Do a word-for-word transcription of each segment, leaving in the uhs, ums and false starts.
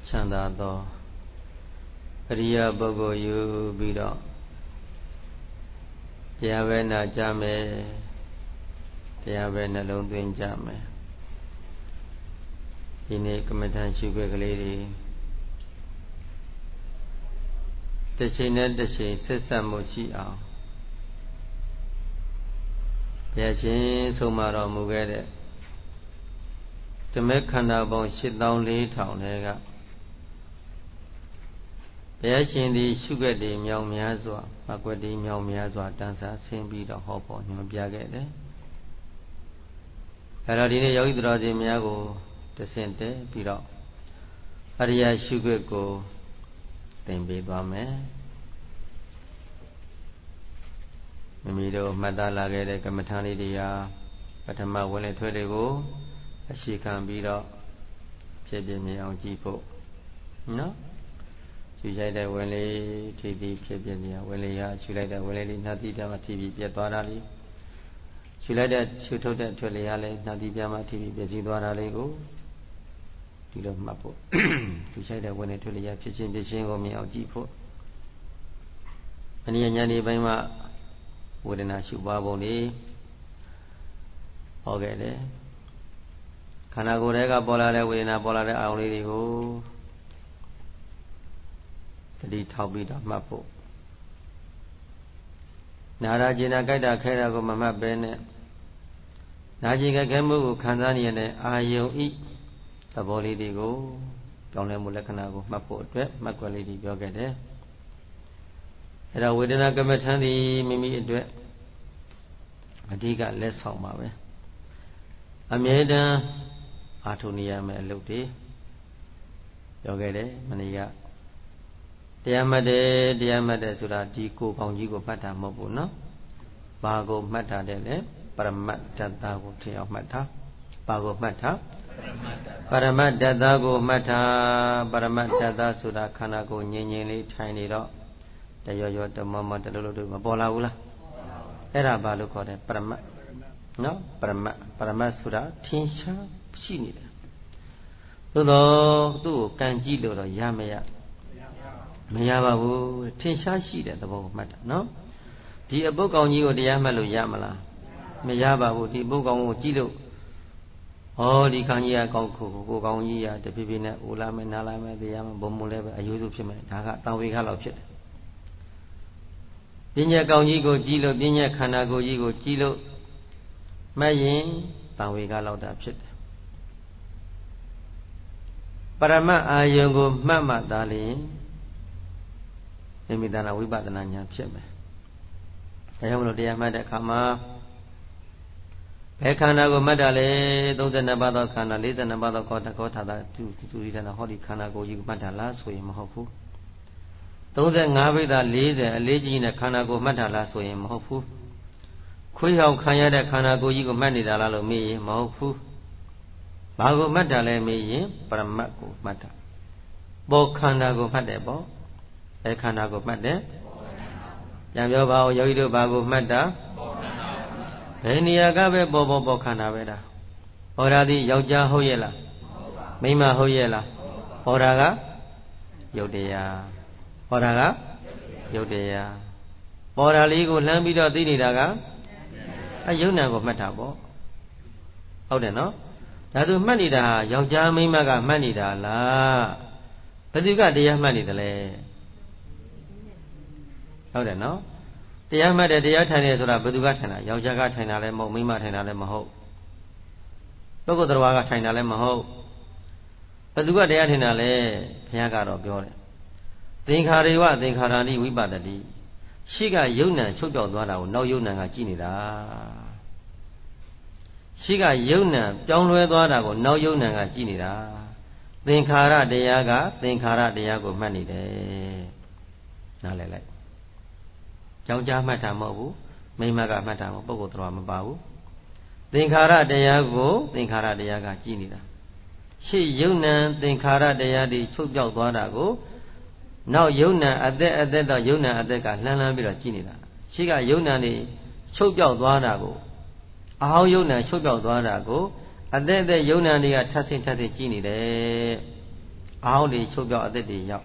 ချမ်းသာသောအရိယာပုဂ္ဂိုလ်ယူပြီးတော့တရားပဲနာကြမယ်တရားပဲနှလုံးသွင်းကြမယ်ဒီနေ့ကမ္မဋ္ဌာန်းရှုခွက်ကလေးတွေတစ်ချိန်နဲ့တစ်ချိန်ဆက်ဆက်မှုရှိအောင်ဘုရားရှင်ဆုံးမတော်မူခဲ့တဲ့ဓမ္မခန္ဓာပေါင်း ရှစ်သောင်းလေးထောင် ထဲကဘုရားရှင်သည်ရှုခွက်တွေမြောင်များစွာမကွက်တွေမြောင်များစွာတန်းစားဆင်းပြီးတော့ဟောပေါ်ညွှန်ပြခဲ့တယ်အဲတော့ဒီနေ့ယောဂီတော်စင်များကိုတဆင့်တဲပြီးတော့အရိယာရှုခွက်ကိုသင်ပေးသွားမယ်မိမိတို့မှတ်သားလာခဲ့တဲ့ကမ္မထာလေးတွေဟာပထမဝင်လေထွက်တွေကိုအရှိခံပြီးတော့ဖြစ်ပြမြင်အောင်ကြည့်ဖို့နော်ရှုလိုက်တဲ့ဝင်လေထီပြီးဖြစ်ပြနေရဝင်လေဟာရှုလိုက်တဲ့ဝင်လေလေးနှာတိပြမှာထီပြီးပြတ်သွားတာလေးရှုလိုက်တဲ့ရှုထုတ်တဲ့ထွက်လေဟာလည်းနှာတိပြမှာထီပြီးပြည့်စည်သွားတာလေးကိုဒီလိုမှတ်ဖို့ရှုလိုက်တဲ့ဝင်လေထွက်လေဟာဖြစ်ချင်းဖြစ်ချင်းကိုမြင်အောင်ကြည့်ဖို့အနည်းညာနေပိုင်းမှာဝေဒနာရှုပွားပုံလေးဟောခဲ့တယ်ခန္ဓာကိုယ်ထဲကပေါ်လာတဲ့ဝေဒနာပေါ်လာတဲ့အာရုံလေးတွေကိုတတိထောက်ပြီးတော့မှတ်ဖို့နာရာကျင်နာကြိုက်တာခဲတာကိုမမှတ်ဘဲနဲ့နာကျင်ကြခဲမှုကိုခံစားနေရတဲ့အာယုံဤသဘောလေးတွေကိုကြောင်းလဲမှုလက္ခဏာကိုမှတ်ဖို့အတွက်မှတ်ကွက်လေးတွေပြောခဲ့တယ်အဲ့ဒါဝေဒနာကမ္မထံသည်မိမိအတွက်အဓိကလက်ဆောင်ပါပဲအမြဲတမ်းအာထုနေရမယ်အလုပ်တွေပြောခဲ့တယ်မနေ့ကတရားမှတ်တယ်တရားမှတ်တယ်ဆိုတာဒီကိုယ်ကောင်းကြီးကိုမှတ်တာမဟုတ်ဘူးနော်ဘာကိုမှတ်တာတဲ့လဲပရမတ်တ္တကိုထင်အောင်မှတ်တာဘာကိုမှတ်တာပရမတ်တ္တကိုမှတ်တာပရမတ်တ္တဆိုတာခန္ဓာကိုယ်ငြိမ်ငြိမ်လေးထိုင်နေတော့တရောရောတမမတလုံးလုံးမပေါ်လာဘူးလားအဲ့ဒါဘာလို့ခေါ်တယ်ပရမတ်နော်ပရမတ်ပရမတ်ဆိုတာထင်ရှားရှိနေတယ်သို့တော့သူ့ကိုကံကြည့်လို့တော့ရမရမရပါဘူးထင်ရှားရှိတဲ့သဘောကိုမှတ်တာနော်ဒီအပုတ်ကောင်ကြီးကိုတရားမှတ်လို့ရမလားမရပါဘူးဒီအပုတ်ကောင်ကိုကြည့်လို့ဩဒီကောင်ကြီးကကောက်ခုကိုကောင်ကြီးကတဖြည်းဖြည်းနဲ့အိုလာမယ်နားလာမယ်တရားမယ်ဘုံမလဲပဲအယိုးစုဖြစ်မယ်ဒါကတောင်ဝေခါလောက်ဖြစ်တယ်ပညာကောင်ကြီးကိုကြည့်လို့ပညာခန္ဓာကိုယ်ကြီးကိုကြည့်လို့မှတ်ရင်တောင်ဝေခါလောက်တာဖြစ်တယ်ပရမတ်အာယုံကိုမှတ်မှသာလျှင်မိမိတဏ္ဍဝိပဿနာဉာဏ်ဖြစ်မယ်ဒါကြောင့်မလို့တရားမှတ်တဲ့အခါမှာဘယ်ခန္ဓာကိုမှတ်တာလဲသုံးဆယ်နှစ်ပါးသောခန္ဓာလေးဆယ်နှစ်ပါးသောကောတကောထာတာသူသူဒီတဏ္ဍဟောဒီခန္ဓာကိုယ်ကြီးကိုမှတ်တာလားဆိုရင်မဟုတ်ဘူးသုံးဆယ်ငါးပိဿလေးဆယ်အလေးကြီးနဲ့ခန္ဓာကိုယ်မှတ်တာလားဆိုရင်မဟုတ်ဘူးခွေးဟောင်ခံရတဲ့ခန္ဓာကိုယ်ကြီးကိုမှတ်နေတာလားလို့မေးရင်မဟုတ်ဘူးဘာကိုမှတ်တာလဲမေးရင်ပရမတ်ကိုမှတ်တာပေါ်ခန္ဓာကိုမှတ်တယ်ပေါ့အဲခန္ဓာကိုမှတ်တယ်ပြန်ပြောပါဦးယောဂီတို့ဘာကိုမှတ်တာဘယ်နေရာကပဲပေါ်ပေါ်ပေါ်ခန္ဓာပဲဒါဟောတာဒီယောက်ျားဟုတ်ရဲ့လားမိန်းမဟုတ်ရဲ့လားဟောတာကယုတ်တရားဟောတာကယုတ်တရားပေါ်တာလေးကိုလှမ်းပြီးတော့သိနေတာကအယုံနာကိုမှတ်တာပေါ့ဟုတ်တယ်နော်ဒါသူမှတ်နေတာဟာယောက်ျားမိန်းမကမှတ်နေတာလားဘယ်သူကတရားမှတ်နေတယ်လဲဟုတ်တယ်နော်တရားမှတ်တယ်တရားထိုင်တယ်ဆိုတာဘယ်သူကထိုင်တာယောက်ျားကထိုင်တာလည်းမဟုတ်မိန်းမထိုင်တာလည်းမဟုတ်ပုဂ္ဂိုလ်တော်ကထိုင်တာလည်းမဟုတ်ဘယ်သူကတရားထိုင်တာလဲဘုရားကတော့ပြောတယ်သင်္ခါရေဝသင်္ခါရဏိဝိပတ္တိရှိကယုံ nant ချုပ်ပြောက်သွားတာကိုနောက်ယုံ nant ကကြည့်နေတာရှိကယုံ nant ပြောင်းလဲသွားတာကိုနောက်ယုံ nant ကကြည့်နေတာသင်္ခါရတရားကသင်္ခါရတရားကိုမှတ်နေတယ်နားလည်လိုက်ယောက်ျားမှတ်တာမဟုတ်ဘူးမိန်းမကမှတ်တာမဟုတ်ပုဂ္ဂိုလ်တော်မပါဘူးသင်္ခါရတရားကိုသင်္ခါရတရားကကြည့်နေတာရှေ့ယုံ nant သင်္ခါရတရားတွေချုပ်ပြောက်သွားတာကိုနောက်ယုံ nant အသက်အသက်တော့ယုံ nant အသက်ကလှမ်းလှမ်းပြီးတော့ကြည့်နေတာရှေ့ကယုံ nant တွေချုပ်ပြောက်သွားတာကိုအဟောင်းယုံ nant ချုပ်ပြောက်သွားတာကိုအသက်အသက်ယုံ nant တွေကထပ်ဆင့်ထပ်ဆင့်ကြည့်နေတယ်အောင်းတွေချုပ်ပြောက်အသက်တွေရောက်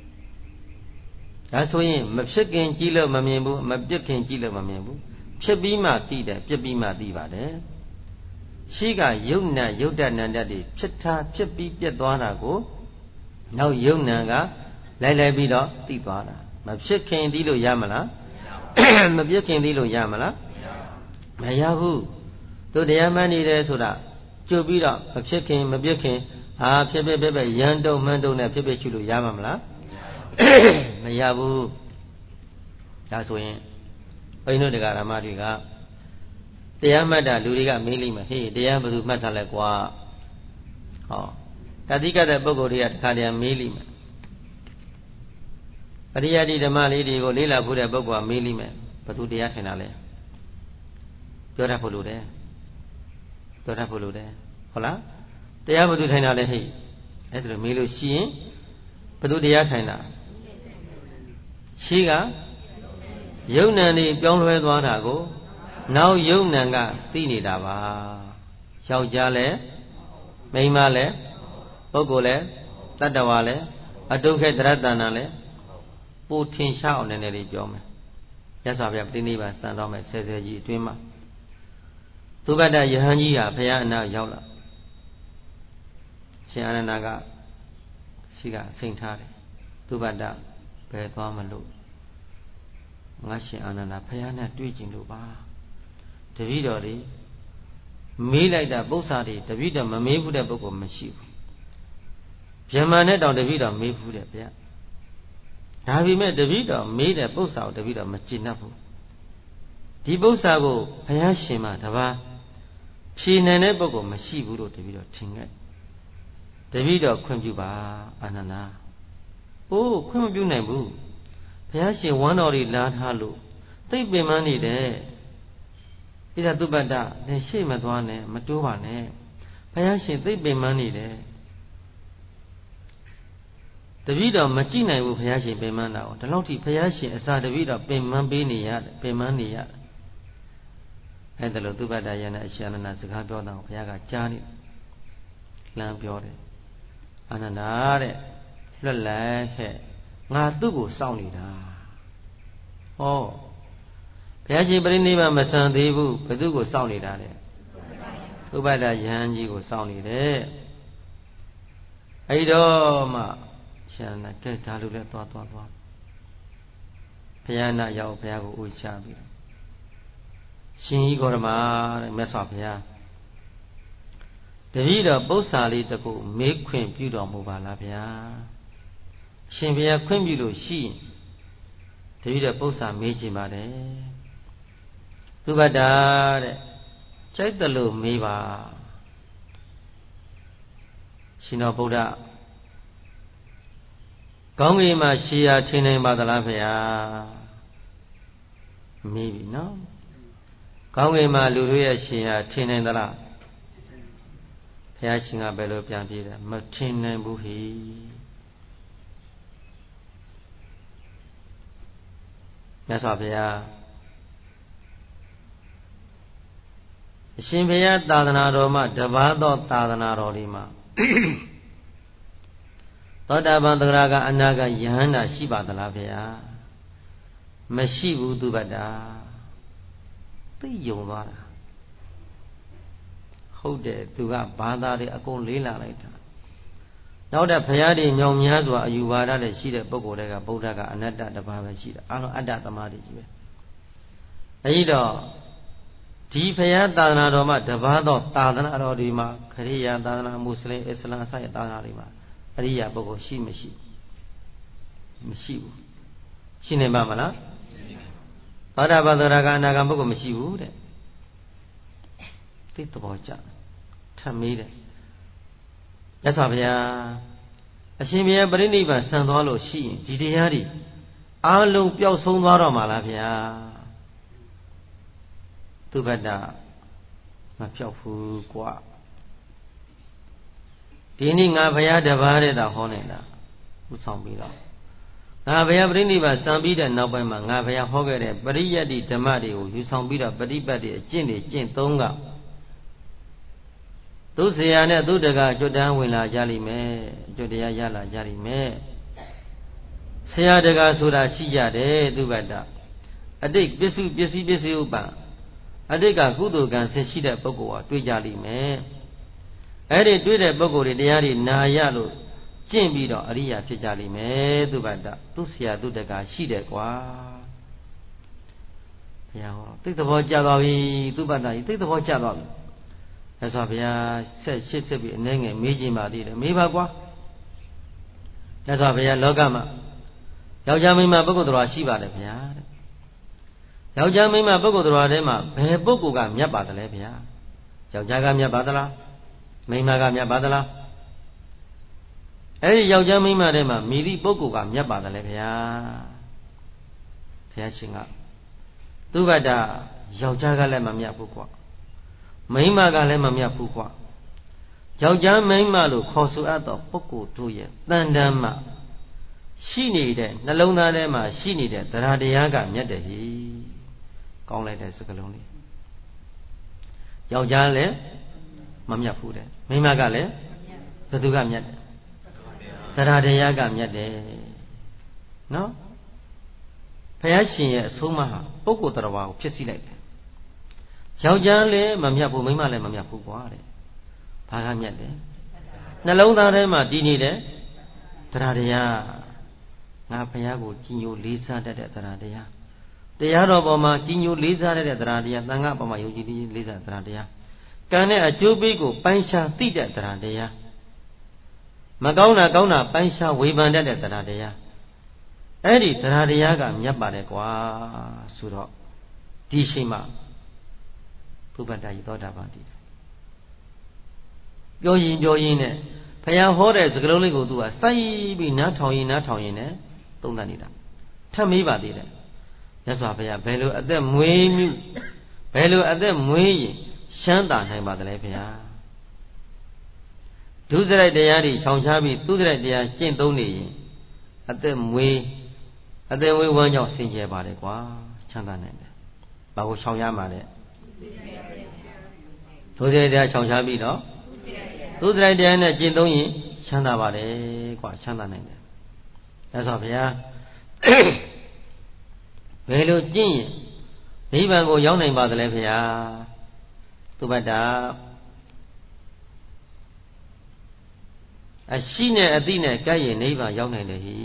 ဒါဆိုရင်မဖြစ်ခင်ကြည့်လို့မမြင်ဘူးမပြစ်ခင်ကြည့်လို့မမြင်ဘူးဖြစ်ပြီးမှသိတယ်ပြစ်ပြီးမှသိပါတယ်ရှိကယုတ်နံယုတ်တနန္တတွေဖြစ်ထားဖြစ်ပြီးပြတ်သွားတာကိုနောက်ယုတ်နံကလိုက်လိုက်ပြီးတော့သိသွားတာမဖြစ်ခင်သိလို့ရမလားမပြစ်ခင်သိလို့ရမလားမရဘူးတို့တရားမှန်းနေတယ်ဆိုတာကြုတ်ပြီးတော့မဖြစ်ခင်မပြစ်ခင်ဟာဖြစ်ဖြစ်ဖြစ်ဖြစ်ရန်တုံမှန်းတုံနဲ့ဖြစ်ဖြစ်ရှုလို့ရမှာမလားမရဘူးဒါဆိုရင်ဘုန်းကြီးတို့တရားဓမ္မတွေကတရားမှတ်တာလူတွေကမေးလိမ့်မယ်ဟေးတရားဘယ်သူမှတ်ထားလဲကွာဟောတတိကတဲ့ပုဂ္ဂိုလ်တွေကတခါတည်းမေးလိမ့်မယ်ပရိယတ္တိဓမ္မလေးတွေကိုလေးလာဖို့တဲ့ပုဂ္ဂိုလ်ကမေးလိမ့်မယ်ဘယ်သူတရားထိုင်တာလဲပြောတတ်ဖို့လိုတယ်ပြောတတ်ဖို့လိုတယ်ဟုတ်လားတရားဘယ်သူထိုင်တာလဲဟေ့အဲ့ဒါလိုမေးလို့ရှိရင်ဘယ်သူတရားထိုင်တာရှိကယုံနံနေပြောင်းလဲသွားတာကိုနောက်ယုံနံကသိနေတာပါယောက်ျားလဲမိန်းမလဲပုဂ္ဂိုလ်လဲတတ္တဝါလဲအတုခေတရတဏလဲပိုထင်ရှားအောင်နည်းနည်းလေးပြောမယ်ရသော်ဗျာပြိဋိဘံစံတော်မယ်ဆယ်ဆယ်ကြီးအတွင်းမှာသုဘတ္တယဟန်ကြီးဟာဘုရားအနာရောက်လာရှင်အာနန္ဒာကရှိကစိန်ထားတယ်သုဘတ္တဘယ်သွားမလို့ငါရှင်အာနန္ဒာဘုရားနဲ့တွေ့ကျင်လို့ပါတပည့်တော်တွေမေးလိုက်တာပု္ပ္ပာတွေတပည့်တော်မမေးဘူးတဲ့ပုဂ္ဂိုလ်မရှိဘူးဗျမ္မာနဲ့တောင်တပည့်တော်မေးဘူးတဲ့ဗျာဒါပေမဲ့တပည့်တော်မေးတဲ့ပု္ပ္ပာကိုတပည့်တော်မကျေနပ်ဘူးဒီပု္ပ္ပာကိုဘုရားရှင်မှာတပါးဖြေနိုင်တဲ့ပုဂ္ဂိုလ်မရှိဘူးလို့တပည့်တော်ထင်ခဲ့တပည့်တော်ခွင့်ပြုပါအာနန္ဒာအိုးခွင့်မပြုနိုင်ဘူးဘုရားရှင်ဝမ်းတော်တွေလာထားလို့သိပ်ပင်ပန်းနေတယ်ဣဒသုဘတ္တလည်းရှေ့မသွားနဲ့မတိုးပါနဲ့ဘုရားရှင်သိပ်ပင်ပန်းနေတယ်တပည့်တော်မကြည့်နိုင်ဘူးဘုရားရှင်ပင်ပန်းတာကိုဒီလောက်ထိဘုရားရှင်အစာတပည့်တော်ပင်ပန်းပေးနေရတယ်ပင်ပန်းနေရတယ်အဲ့ဒါလို့သုဘတ္တယနဲ့အရှင်အာနန္ဒာစကားပြောတာကိုဘုရားကကြားနေလမ်းပြောတယ်အာနန္ဒာတဲ့လွတ်လိုက်ဟဲ့ငါသူ့ကိုစောင့်နေတာဟောဘုရားရှင်ပြိဋိဘံမဆံသေးဘူးဘယ်သူကိုစောင့်နေတာလဲသုဘတ္တယဟန်ကြီးကိုစောင့်နေတယ်အဲ့တော့မှရှင်နာကဲဒါလိုလဲသွားသွားသွားဘုရားနာရောက်ဘုရားကိုဥချပြီးရှင်ကြီးဂေါရမတဲ့မြတ်စွာဘုရားတပည့်တော်ပု္ပ္ပာလေးတခုမေးခွင့်ပြုတော်မူပါလားဗျာရှင်ဘုရားခွင့်ပြုလို့ရှိရင်တပည့်တော်ပု္ပ္ပာမေးခြင်းပါတယ်သုဘတ္တာတဲ့ကြိုက်တယ်လို့မေးပါရှင်တော်ဗုဒ္ဓကောင်းကင်မှာရှေးရထင်နိုင်ပါသလားဖေဟာမေးပြီနော်ကောင်းကင်မှာလူတို့ရဲ့ရှေးရထင်နိုင်သလားဘုရားရှင်ကဘယ်လိုပြန်ပြေးတယ်မထင်နိုင်ဘူးဟိမြတ်စွာဘုရားအရှင်ဘုရားသာသနာတော်မှာတပါးသောသာသနာတော်တွေမှာသောတာပန်သဂရကအနာဂတ်ယဟန္တာရှိပါသလားဗျာမရှိဘူးသူဗတ္တာသိယုံသွားတာဟုတ်တယ်သူကဘာသာတွေအကုန်လေးလာလိုက်တာနောက်တဲ့ဘုရားတွေညောင်များစွာအယူဝါဒတွေရှိတဲ့ပုဂ္ဂိုလ်တွေကဗုဒ္ဓကအနတ္တတစ်ပါးပဲရှိတာအားလုံးအတ္တသမားတွေကြီးပဲအဲဒီတော့ဒီဘုရားသာသနာတော်မှာတပါးသောသာသနာတော်တွေမှာခရိယာသာသနာမွတ်စလင်အစ္စလာမ်အစရဲ့သာသနာတွေမှာအရိယာပုဂ္ဂိုလ်ရှိမရှိမရှိဘူးရှိနေပါမလားသောတာပန်သရကအနာဂံပုဂ္ဂိုလ်မရှိဘူးတဲ့သိသဘောကျထပ်မေးတယ်မြတ်စွာဘုရားအရှင်ဘုရားပြိဋိဘံဆံသွားလို့ရှိရင်ဒီတရားတွေအားလုံးပျောက်ဆုံးသွားတော့မှာလားဗျာသူဗတ္တမပျောက်ဘူးကွာဒီနေ့ငါဘုရားတပါးတဲ့တာဟောနေတာဥဆောင်ပြီးတော့ငါဘုရားပြိဋိဘံစံပြီးတဲ့နောက်ပိုင်းမှာငါဘုရားဟောခဲ့တဲ့ပရိယတ္တိဓမ္မတွေကိုယူဆောင်ပြီးတော့ပฏิပတ်တွေအကျင့်တွေကျင့်သုံးကသူသူဆရာနဲ့သူတကကျွတ်တန်းဝင်လာကြလိမ့်မယ်ကျွတ်တရားရလာကြလိမ့်မယ်ဆရာတကဆိုတာရှိကြတယ်သူဘတ္တအတိတ်ပစ္စုပစ္စည်းပစ္စည်းဥပ္ပအတိတ်ကကုသိုလ်ကံဆက်ရှိတဲ့ပုဂ္ဂိုလ်ဟာတွေ့ကြလိမ့်မယ်အဲ့ဒီတွေ့တဲ့ပုဂ္ဂိုလ်တွေတရားတွေနာရလို့ကျင့်ပြီးတော့အရိယာဖြစ်ကြလိမ့်မယ်သူဘတ္တသူဆရာသူတကရှိတယ်ကွာဘုရားဟောသိသဘောကျသွားပြီသူဘတ္တကြီးသိသဘောကျသွားပြီအဲဆိုဘုရားဆက်ရှစ်ဆက်ပြီးအနေငယ်မေးခြင်းပါသေးတယ်မေးပါကွာအဲဆိုဘုရားလောကမှာယောက်ျားမိန်းမပုဂ္ဂိုလ်တော်ရှိပါတယ်ဗျာတဲ့ယောက်ျားမိန်းမပုဂ္ဂိုလ်တော်ထဲမှာဘယ်ပုဂ္ဂိုလ်ကမြတ်ပါတယ်လဲဗျာယောက်ျားကမြတ်ပါသလားမိန်းမကမြတ်ပါသလားအဲဒီယောက်ျားမိန်းမထဲမှာမိသည့်ပုဂ္ဂိုလ်ကမြတ်ပါတယ်လဲဗျာဘုရားရှင်ကသူဘတ္တယောက်ျားကလည်းမမြတ်ဘူးကွာမိန်းမကလည်းမမြတ်ဘူးကွာယောက်ျားမိန်းမလို့ခေါ်ဆိုအပ်သောပုဂ္ဂိုလ်တို့ရဲ့တန်တမ်းမှရှိနေတဲ့နှလုံးသားထဲမှာရှိနေတဲ့တရားတရားကမြတ်တယ်ဟိကောင်းလိုက်တဲ့စကားလုံးလေးယောက်ျားလည်းမမြတ်ဘူးတဲ့မိန်းမကလည်းဘယ်သူကမြတ်တယ်တရားတရားကမြတ်တယ်နော်ဘုရားရှင်ရဲ့အဆုံးအမဟာပုဂ္ဂိုလ်တရားကိုဖြစ်စီလိုက်တယ်ယောက်ျားလည်းမမြတ်ဘူးမိန်းမလည်းမမြတ်ဘူးကွာတဲ့ဘာကမြတ်တယ်နှလုံးသားထဲမှာတည်နေတဲ့တရားတရားငါဘုရားကိုကြည်ညိုလေးစားတတ်တဲ့တရားတရားတရားတော်ပေါ်မှာကြည်ညိုလေးစားတတ်တဲ့တရားတရားသံဃာပေါ်မှာယုံကြည်လေးစားတရားတရားကံနဲ့အကျိုးပေးကိုပိုင်းခြားသိတဲ့တရားတရားမကောင်းတာကောင်းတာပိုင်းခြားဝေဖန်တတ်တဲ့တရားတရားအဲ့ဒီတရားတရားကမြတ်ပါတယ်ကွာဆိုတော့ဒီရှိမှဘုဗ္ဗတ္တယသောတာပန်တည်တယ်ပြောရင်ပြောရင်နဲ့ဘုရားဟောတဲ့စကားလုံးလေးကိုသူကစိုက်ပြီးနားထောင်ရင်နားထောင်ရင်နဲ့သုံးသပ်နေတာထပ်မေးပါသေးတယ်မြတ်စွာဘုရားဘယ်လိုအသက်မွေးမှုဘယ်လိုအသက်မွေးရင်ရှမ်းသာနိုင်ပါသလဲဘုရားဒုစရိုက်တရားတွေရှောင်ရှားပြီးသူစရိုက်တရားကျင့်သုံးနေရင်အသက်မွေးအသက်မွေးဝမ်းကြောင့်ဆင်ကျဲပါလေကွာချမ်းသာနိုင်တယ်ဘာကိုရှောင်ရမှာလဲဒုစရိုက်တရားရှောင်ရှားပြီးတော့သူစရိုက်တရားနဲ့ကျင့်သုံးရင်ချမ်းသာပါလေကွာချမ်းသာနိုင်တယ်ဒါဆိုဘုရားဘယ်လိုကျင့်ရင်နိဗ္ဗာန်ကိုရောက်နိုင်ပါသလဲဘုရားသူဘတ္တအရှိနဲ့အသိနဲ့ကြိုက်ရင်နိဗ္ဗာန်ရောက်နိုင်တယ်ဟိ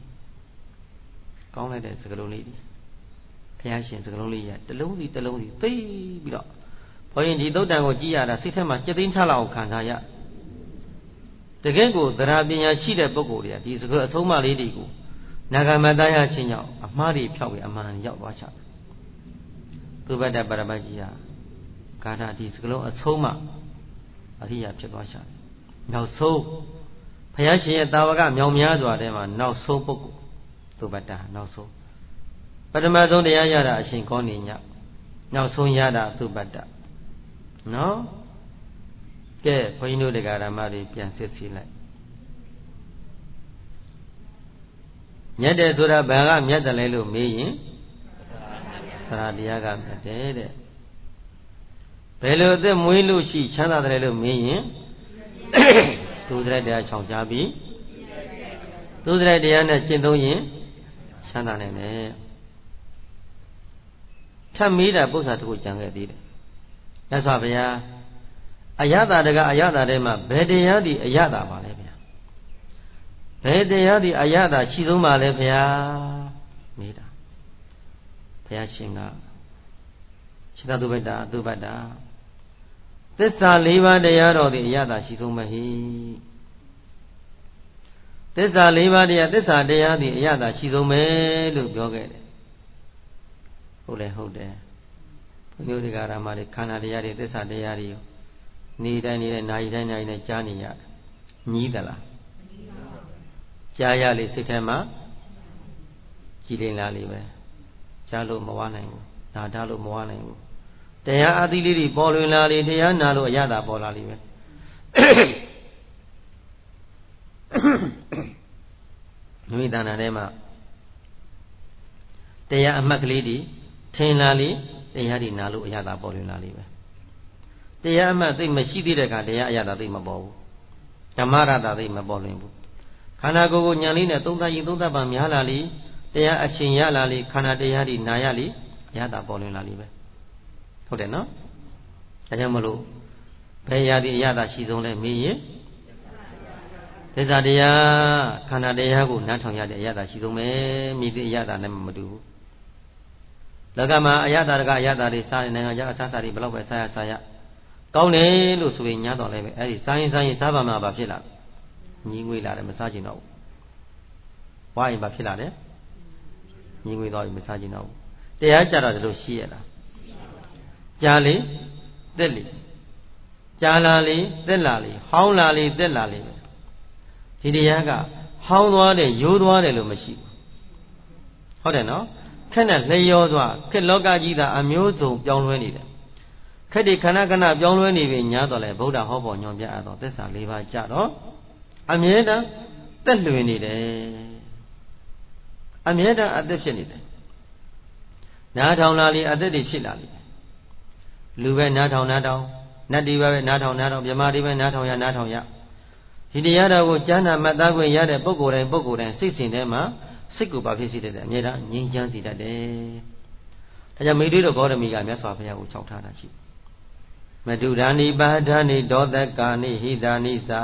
ကောင်းလိုက်တဲ့စကားလုံးလေးဒီဘုရားရှင်စကားလုံးလေးရတလုံးစီတလုံးစီသိပြီးတော့ဘုရင်ဒီသုတ်တန်ကိုကြည့်ရတာစိတ်ထဲမှာကြက်သိန်းချလောက်ခံစားရတကယ်ကိုသရပညာရှိတဲ့ပုဂ္ဂိုလ်တွေကဒီစကားအဆုံးအမလေးတွေကိုနာဂမတ္တရချင်းကြောင့်အမှားတွေဖြောက်ပြီးအမှန်ရောက်သွားချတယ်သူဘတ္တပရမတ်ကြီးဟာဂါထာဒီစကားလုံးအဆုံးအမအရိယာဖြစ်သွားချတယ်နောက်ဆုံးဘုရားရှင်ရဲ့တာဝကမြောင်များစွာထဲမှာနောက်ဆုံးပုဂ္ဂိုလ်သူဘတ္တနောက်ဆုံးပထမဆုံးတရားရတာအရှင်ကောဏီညနောက်ဆုံးရတာသူဘတ္တနော်ကဲဘုန်းကြီးတို့တရားဓမ္မတွေပြန်စစ်စီလိုက်မြတ်တယ်ဆိုတာဘာကမြတ်တယ်လဲလို့မေးရင်သရတရားကမြတ်တယ်တဲ့ဘယ်လိုအသက်မွေးလို့ရှိချမ်းသာတယ်လို့မေးရင်သူစရိုက်တရားချောင်ကြပြီးသူစရိုက်တရားနဲ့ကျင့်သုံးရင်ချမ်းသာနိုင်တယ်ထပ်မေးတာပု္ပ္ပာတခုကြံခဲ့သေးတယ်မြတ်စွာဘုရားအယတာတကအယတာထဲမှာဘယ်တရားဒီအယတာပါလဲဗျာဘယ်တရားဒီအယတာရှိဆုံးပါလဲဗျာမေးတာဘုရားရှင်ကရှင်သာသူဘတ္တသူဘတ္တသစ္စာလေးပါးတရားတော်ဒီအယတာရှိဆုံးပဲဟိသစ္စာလေးပါးတရားသစ္စာတရားဒီအယတာရှိဆုံးပဲလို့ပြောခဲ့တယ်ဟုတ်လဲဟုတ်တယ်ဘုရားတရားဓမ္မတွေခန္ဓာတရားတွေသစ္စာတရားတွေနေတိုင်းနေတဲ့နာရီတိုင်းနာရီတိုင်းကြားနေရတယ်ညီးသလားကြားရလေစိတ်ထဲမှာကြည်လင်လာလေပဲကြားလို့မဝနိုင်ဘူးနားထားလို့မဝနိုင်ဘူးတရားအသီးလေးတွေပေါ်လွင်လာလေတရားနာလို့အရသာပေါ်လာလေပဲမိမိတဏ္ဍာထဲမှာတရားအမှတ်ကလေးတွေထင်လာလေတရားတွေနာလို့အရသာပေါ်လွင်လာလေပဲတရားအမှတ်သိမရှိသေးတဲ့ကတရားအရသာသိမပေါ်ဘူးဓမ္မရတာသိမပေါ်လွင်ဘူးခန္ဓာကိုယ်ကိုညာလေးနဲ့သုံးသပ်ရင်သုံးသပ်ပါများလာလေတရားအရှင်ရလာလေခန္ဓာတရားဒီနာရလေရတာပေါ်လွင်လာလေပဲဟုတ်တယ်နော်ဒါကြောင့်မလို့ဘယ်ရာဒီအရသာရှိဆုံးလဲမေးရင်သစ္စာတရားခန္ဓာတရားကိုနားထောင်ရတဲ့အရသာရှိဆုံးပဲမိသည့်အရသာနဲ့မတူဘူးလောကမှာအရသာတကအရသာတွေစားနေနိုင်ငံခြားအစားအစာတွေဘယ်လောက်ပဲစားရစားရကောင်းတယ်လို့ဆိုရင်ညားတော်လဲပဲအဲ့ဒီစားရင်စားရင်စားပါမှာဘာဖြစ်လာညီငွေလာတယ်မစားချင်တော့ဘူးဝါရင်ဘာဖြစ်လာလဲညီငွေတော့မစားချင်တော့ဘူးတရားကြတော့ဒီလိုရှိရလားကြားလေတက်လေကြားလာလေတက်လာလေဟောင်းလာလေတက်လာလေဒီတရားကဟောင်းသွားတယ်ရိုးသွားတယ်လို့မရှိဘူးဟုတ်တယ်နော်ခက်နဲ့လျောသွားခက်လောကကြီးသာအမျိုးစုံပြောင်းလဲနေတယ်ခက်ဒီခဏခဏပြောင်းလဲနေပြီညားတော့လဲဗုဒ္ဓဟောပေါ်ညွန်ပြအပ်တော့သစ္စာလေးပါးကြတော့အမြဲတမ်းတက်လွင်နေတယ်အမြဲတမ်းအသက်ဖြစ်နေတယ်နားထောင်လာလေအသက်တွေဖြစ်လာလေလူပဲနားထောင်နားထောင်နတ်တွေပဲနားထောင်နားထောင်မြမတွေပဲနားထောင်ရနားထောင်ရဒီတရားတော်ကိုကြားနာမှတ်သားခွင့်ရတဲ့ပုဂ္ဂိုလ်တိုင်းပုဂ္ဂိုလ်တိုင်းစိတ်စဉ်ထဲမှာစိတ်ကိုပါဖြစ်စေတဲ့အမြဲတမ်းငြိမ်းချမ်းစေတတ်တယ်ဒါကြောင့်မိတွေ့တော်ဂေါတမီကမြတ်စွာဘုရားကိုခြောက်ထားတာရှိမတုဒာနိပါဒာနိဒောတကာနိဟိတာနိသာ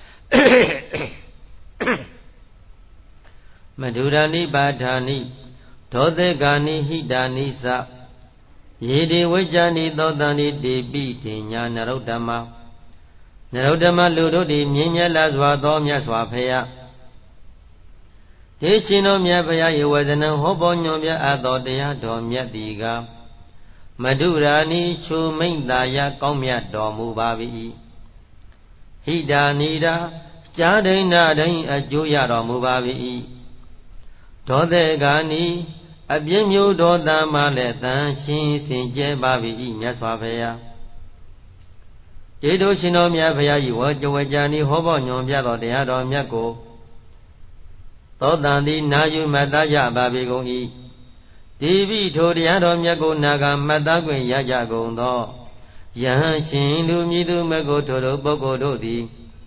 မတုဒာနိပါဒာနိဒောတကာနိဟိတာနိသာယေတိဝိဇ္ဇာနိသောတံနိတေပိတေညာနရုဒ္ဓမနရုဒ္ဓမလူတို့သည်မြင်မြတ်လာစွာသောမြတ်စွာဘုရားဒေရှင်တော်မြတ်ဘုရားယေဝဇနံဟောပေါ်ညွန်ပြအပ်သောတရားတော်မြတ်သည်ကမဓုရာနိချူမိန့်သာယကောင်းမြတ်တော်မူပါ၏ဟိတာနိတာကြာဒိဏဒိအကျိုးရတော်မူပါ၏ဒောတေကာနိအပြင်းမျိုးဒေါသမှလည်းတန်ရှင်းစင်ကြဲပါ၏မြတ်စွာဘုရားဒေတို့ရှင်တော်မြတ်ဘုရားကြီးဝကြဝကြနိဟောပေါ်ညွန်ပြတော်တရားတော်မြတ်ကိုသောတန်သည်နာယူမှတ်သားကြပါပေကုန်၏ဒီပိထိုတရားတော်မြတ်ကိုနာဂမှတ်သားခွင့်ရကြကုန်သောယဟန်ရှင်လူမြည်သူမကိုထိုတို့ပုဂ္ဂိုလ်တို့သည်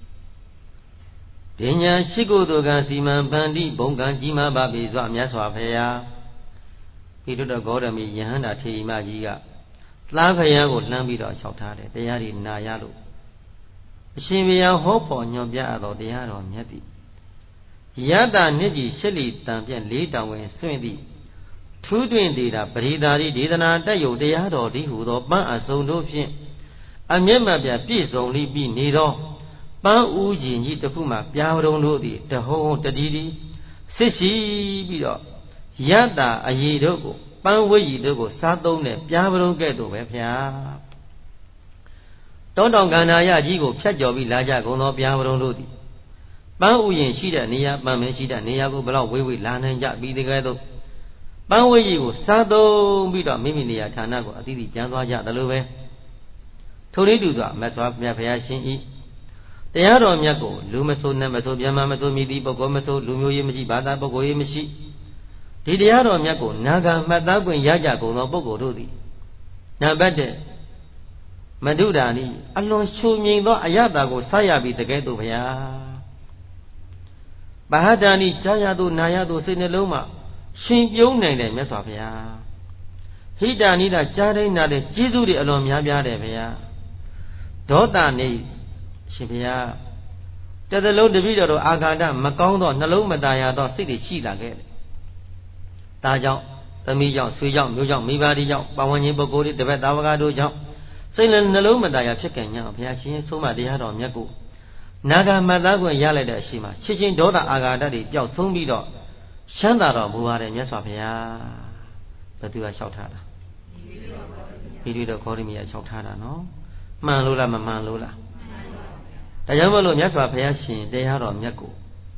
ဒိညာရှိကိုသူကစီမံပန္တိဘုံကံကြီးမားပါပေစွာမြတ်စွာဘုရားပိဋကဂေါတမီယဟန္တာထေရီမကြီးကသားဖယားကိုလှမ်းပြီးတော့လျှောက်ထားတယ်တရားတွေနာရလို့အရှင်ဘုရားဟောပေါ်ညွန်ပြအပ်တော်တရားတော်မြတ်သည်ယတနိကြီးရှစ်လီတံပြက်လေးတောင်ဝင်ဆွင့်သည့်ထူးတွင်သေးတာပရိသာရီဒေသနာတက်ယုတ်တရားတော်ဒီဟူသောပန်းအစုံတို့ဖြင့်အမျက်မှပြပြည့်စုံလိပြီးနေသောပန်းဦးကြီးကြီးတစ်ခုမှပြားတုံတို့သည်တဟုံးတတိတိစစ်ရှိပြီးတော့ယတအယေတို့ကိုပန်းဝိကြီးတို့ကိုစားသုံးတဲ့ပြားပရုံးကဲ့သို့ပဲဖျားတောတောင်ကန္နာယကြီးကိုဖြတ်ကျော်ပြီးလာကြကုန်သောပြားပရုံးတို့သည်ပန်းဥယျင်ရှိတဲ့နေရာပန်းမင်းရှိတဲ့နေရာကိုဘယ်တော့ဝေးဝေးလာနိုင်ကြပြီးတကယ်တော့ပန်းဝေးကြီးကိုစားသုံးပြီးတော့မိမိနေရာဌာနကိုအသီးသီးကျမ်းသွားကြတယ်လို့ပဲထိုနည်းတူစွာမြတ်စွာဘုရားဘုရားရှင်ဤတရားတော်မြတ်ကိုလူမဆိုးနတ်မဆိုးဗျမမဆိုးမြည်သည့်ပုဂ္ဂိုလ်မဆိုးလူမျိုးရေးမရှိဘာသာပုဂ္ဂိုလ်ရေးမရှိဒီတရားတော်မြတ်ကိုနာဂံမှတ်သားခွင့်ရကြကုန်သောပုဂ္ဂိုလ်တို့သည်နံပါတ်တစ်မဓုဒာနိအလွန်ရှုံမြိန်သောအယတာကိုစရပြီးတကယ်တော့ဘုရားဘာဟတာနိကြာရသောနာရသောစိတ်နှလုံးမှာရှင်ပြုံးနိုင်တယ်မြတ်စွာဘုရားဟိတာနိတာကြားတိုင်းနာတဲ့ကျေးဇူးတွေအလွန်များပြားတယ်ဘုရားဒေါသနိရှင်ဘုရားတသလုံးတပိတော်တို့အာဃာတမကောင်းသောနှလုံးမตายသောစိတ်တွေရှိလာခဲ့တယ်ဒါကြောင့်သမီးကြောင့်ဆွေကြောင့်မျိုးကြောင့်မိဘတွေကြောင့်ပဝန်းကျင်ပုဂ္ဂိုလ်တွေတပည့်သားဝကတို့ကြောင့်စိတ်နှလုံးမตายဖြစ်ကြညာဘုရားရှင်ဆုံးမတရားတော်မြတ်ကိုနာဂမတ်သားခွင့်ရလိုက်တဲ့အရှိမှာချစ်ချင်းဒေါသအာဃာတတွေပျောက်ဆုံးပြီးတော့ချမ်းသာတော်မူပါတယ်မြတ်စွာဘုရားဘယ်သူကလျှောက်ထားတာပြီးပြီးတော့ခေါ်ရမီကလျှောက်ထားတာနော်မှန်လို့လားမမှန်လို့လားဒါကြောင့်မလို့မြတ်စွာဘုရားရှင်တရားတော်မြတ်ကို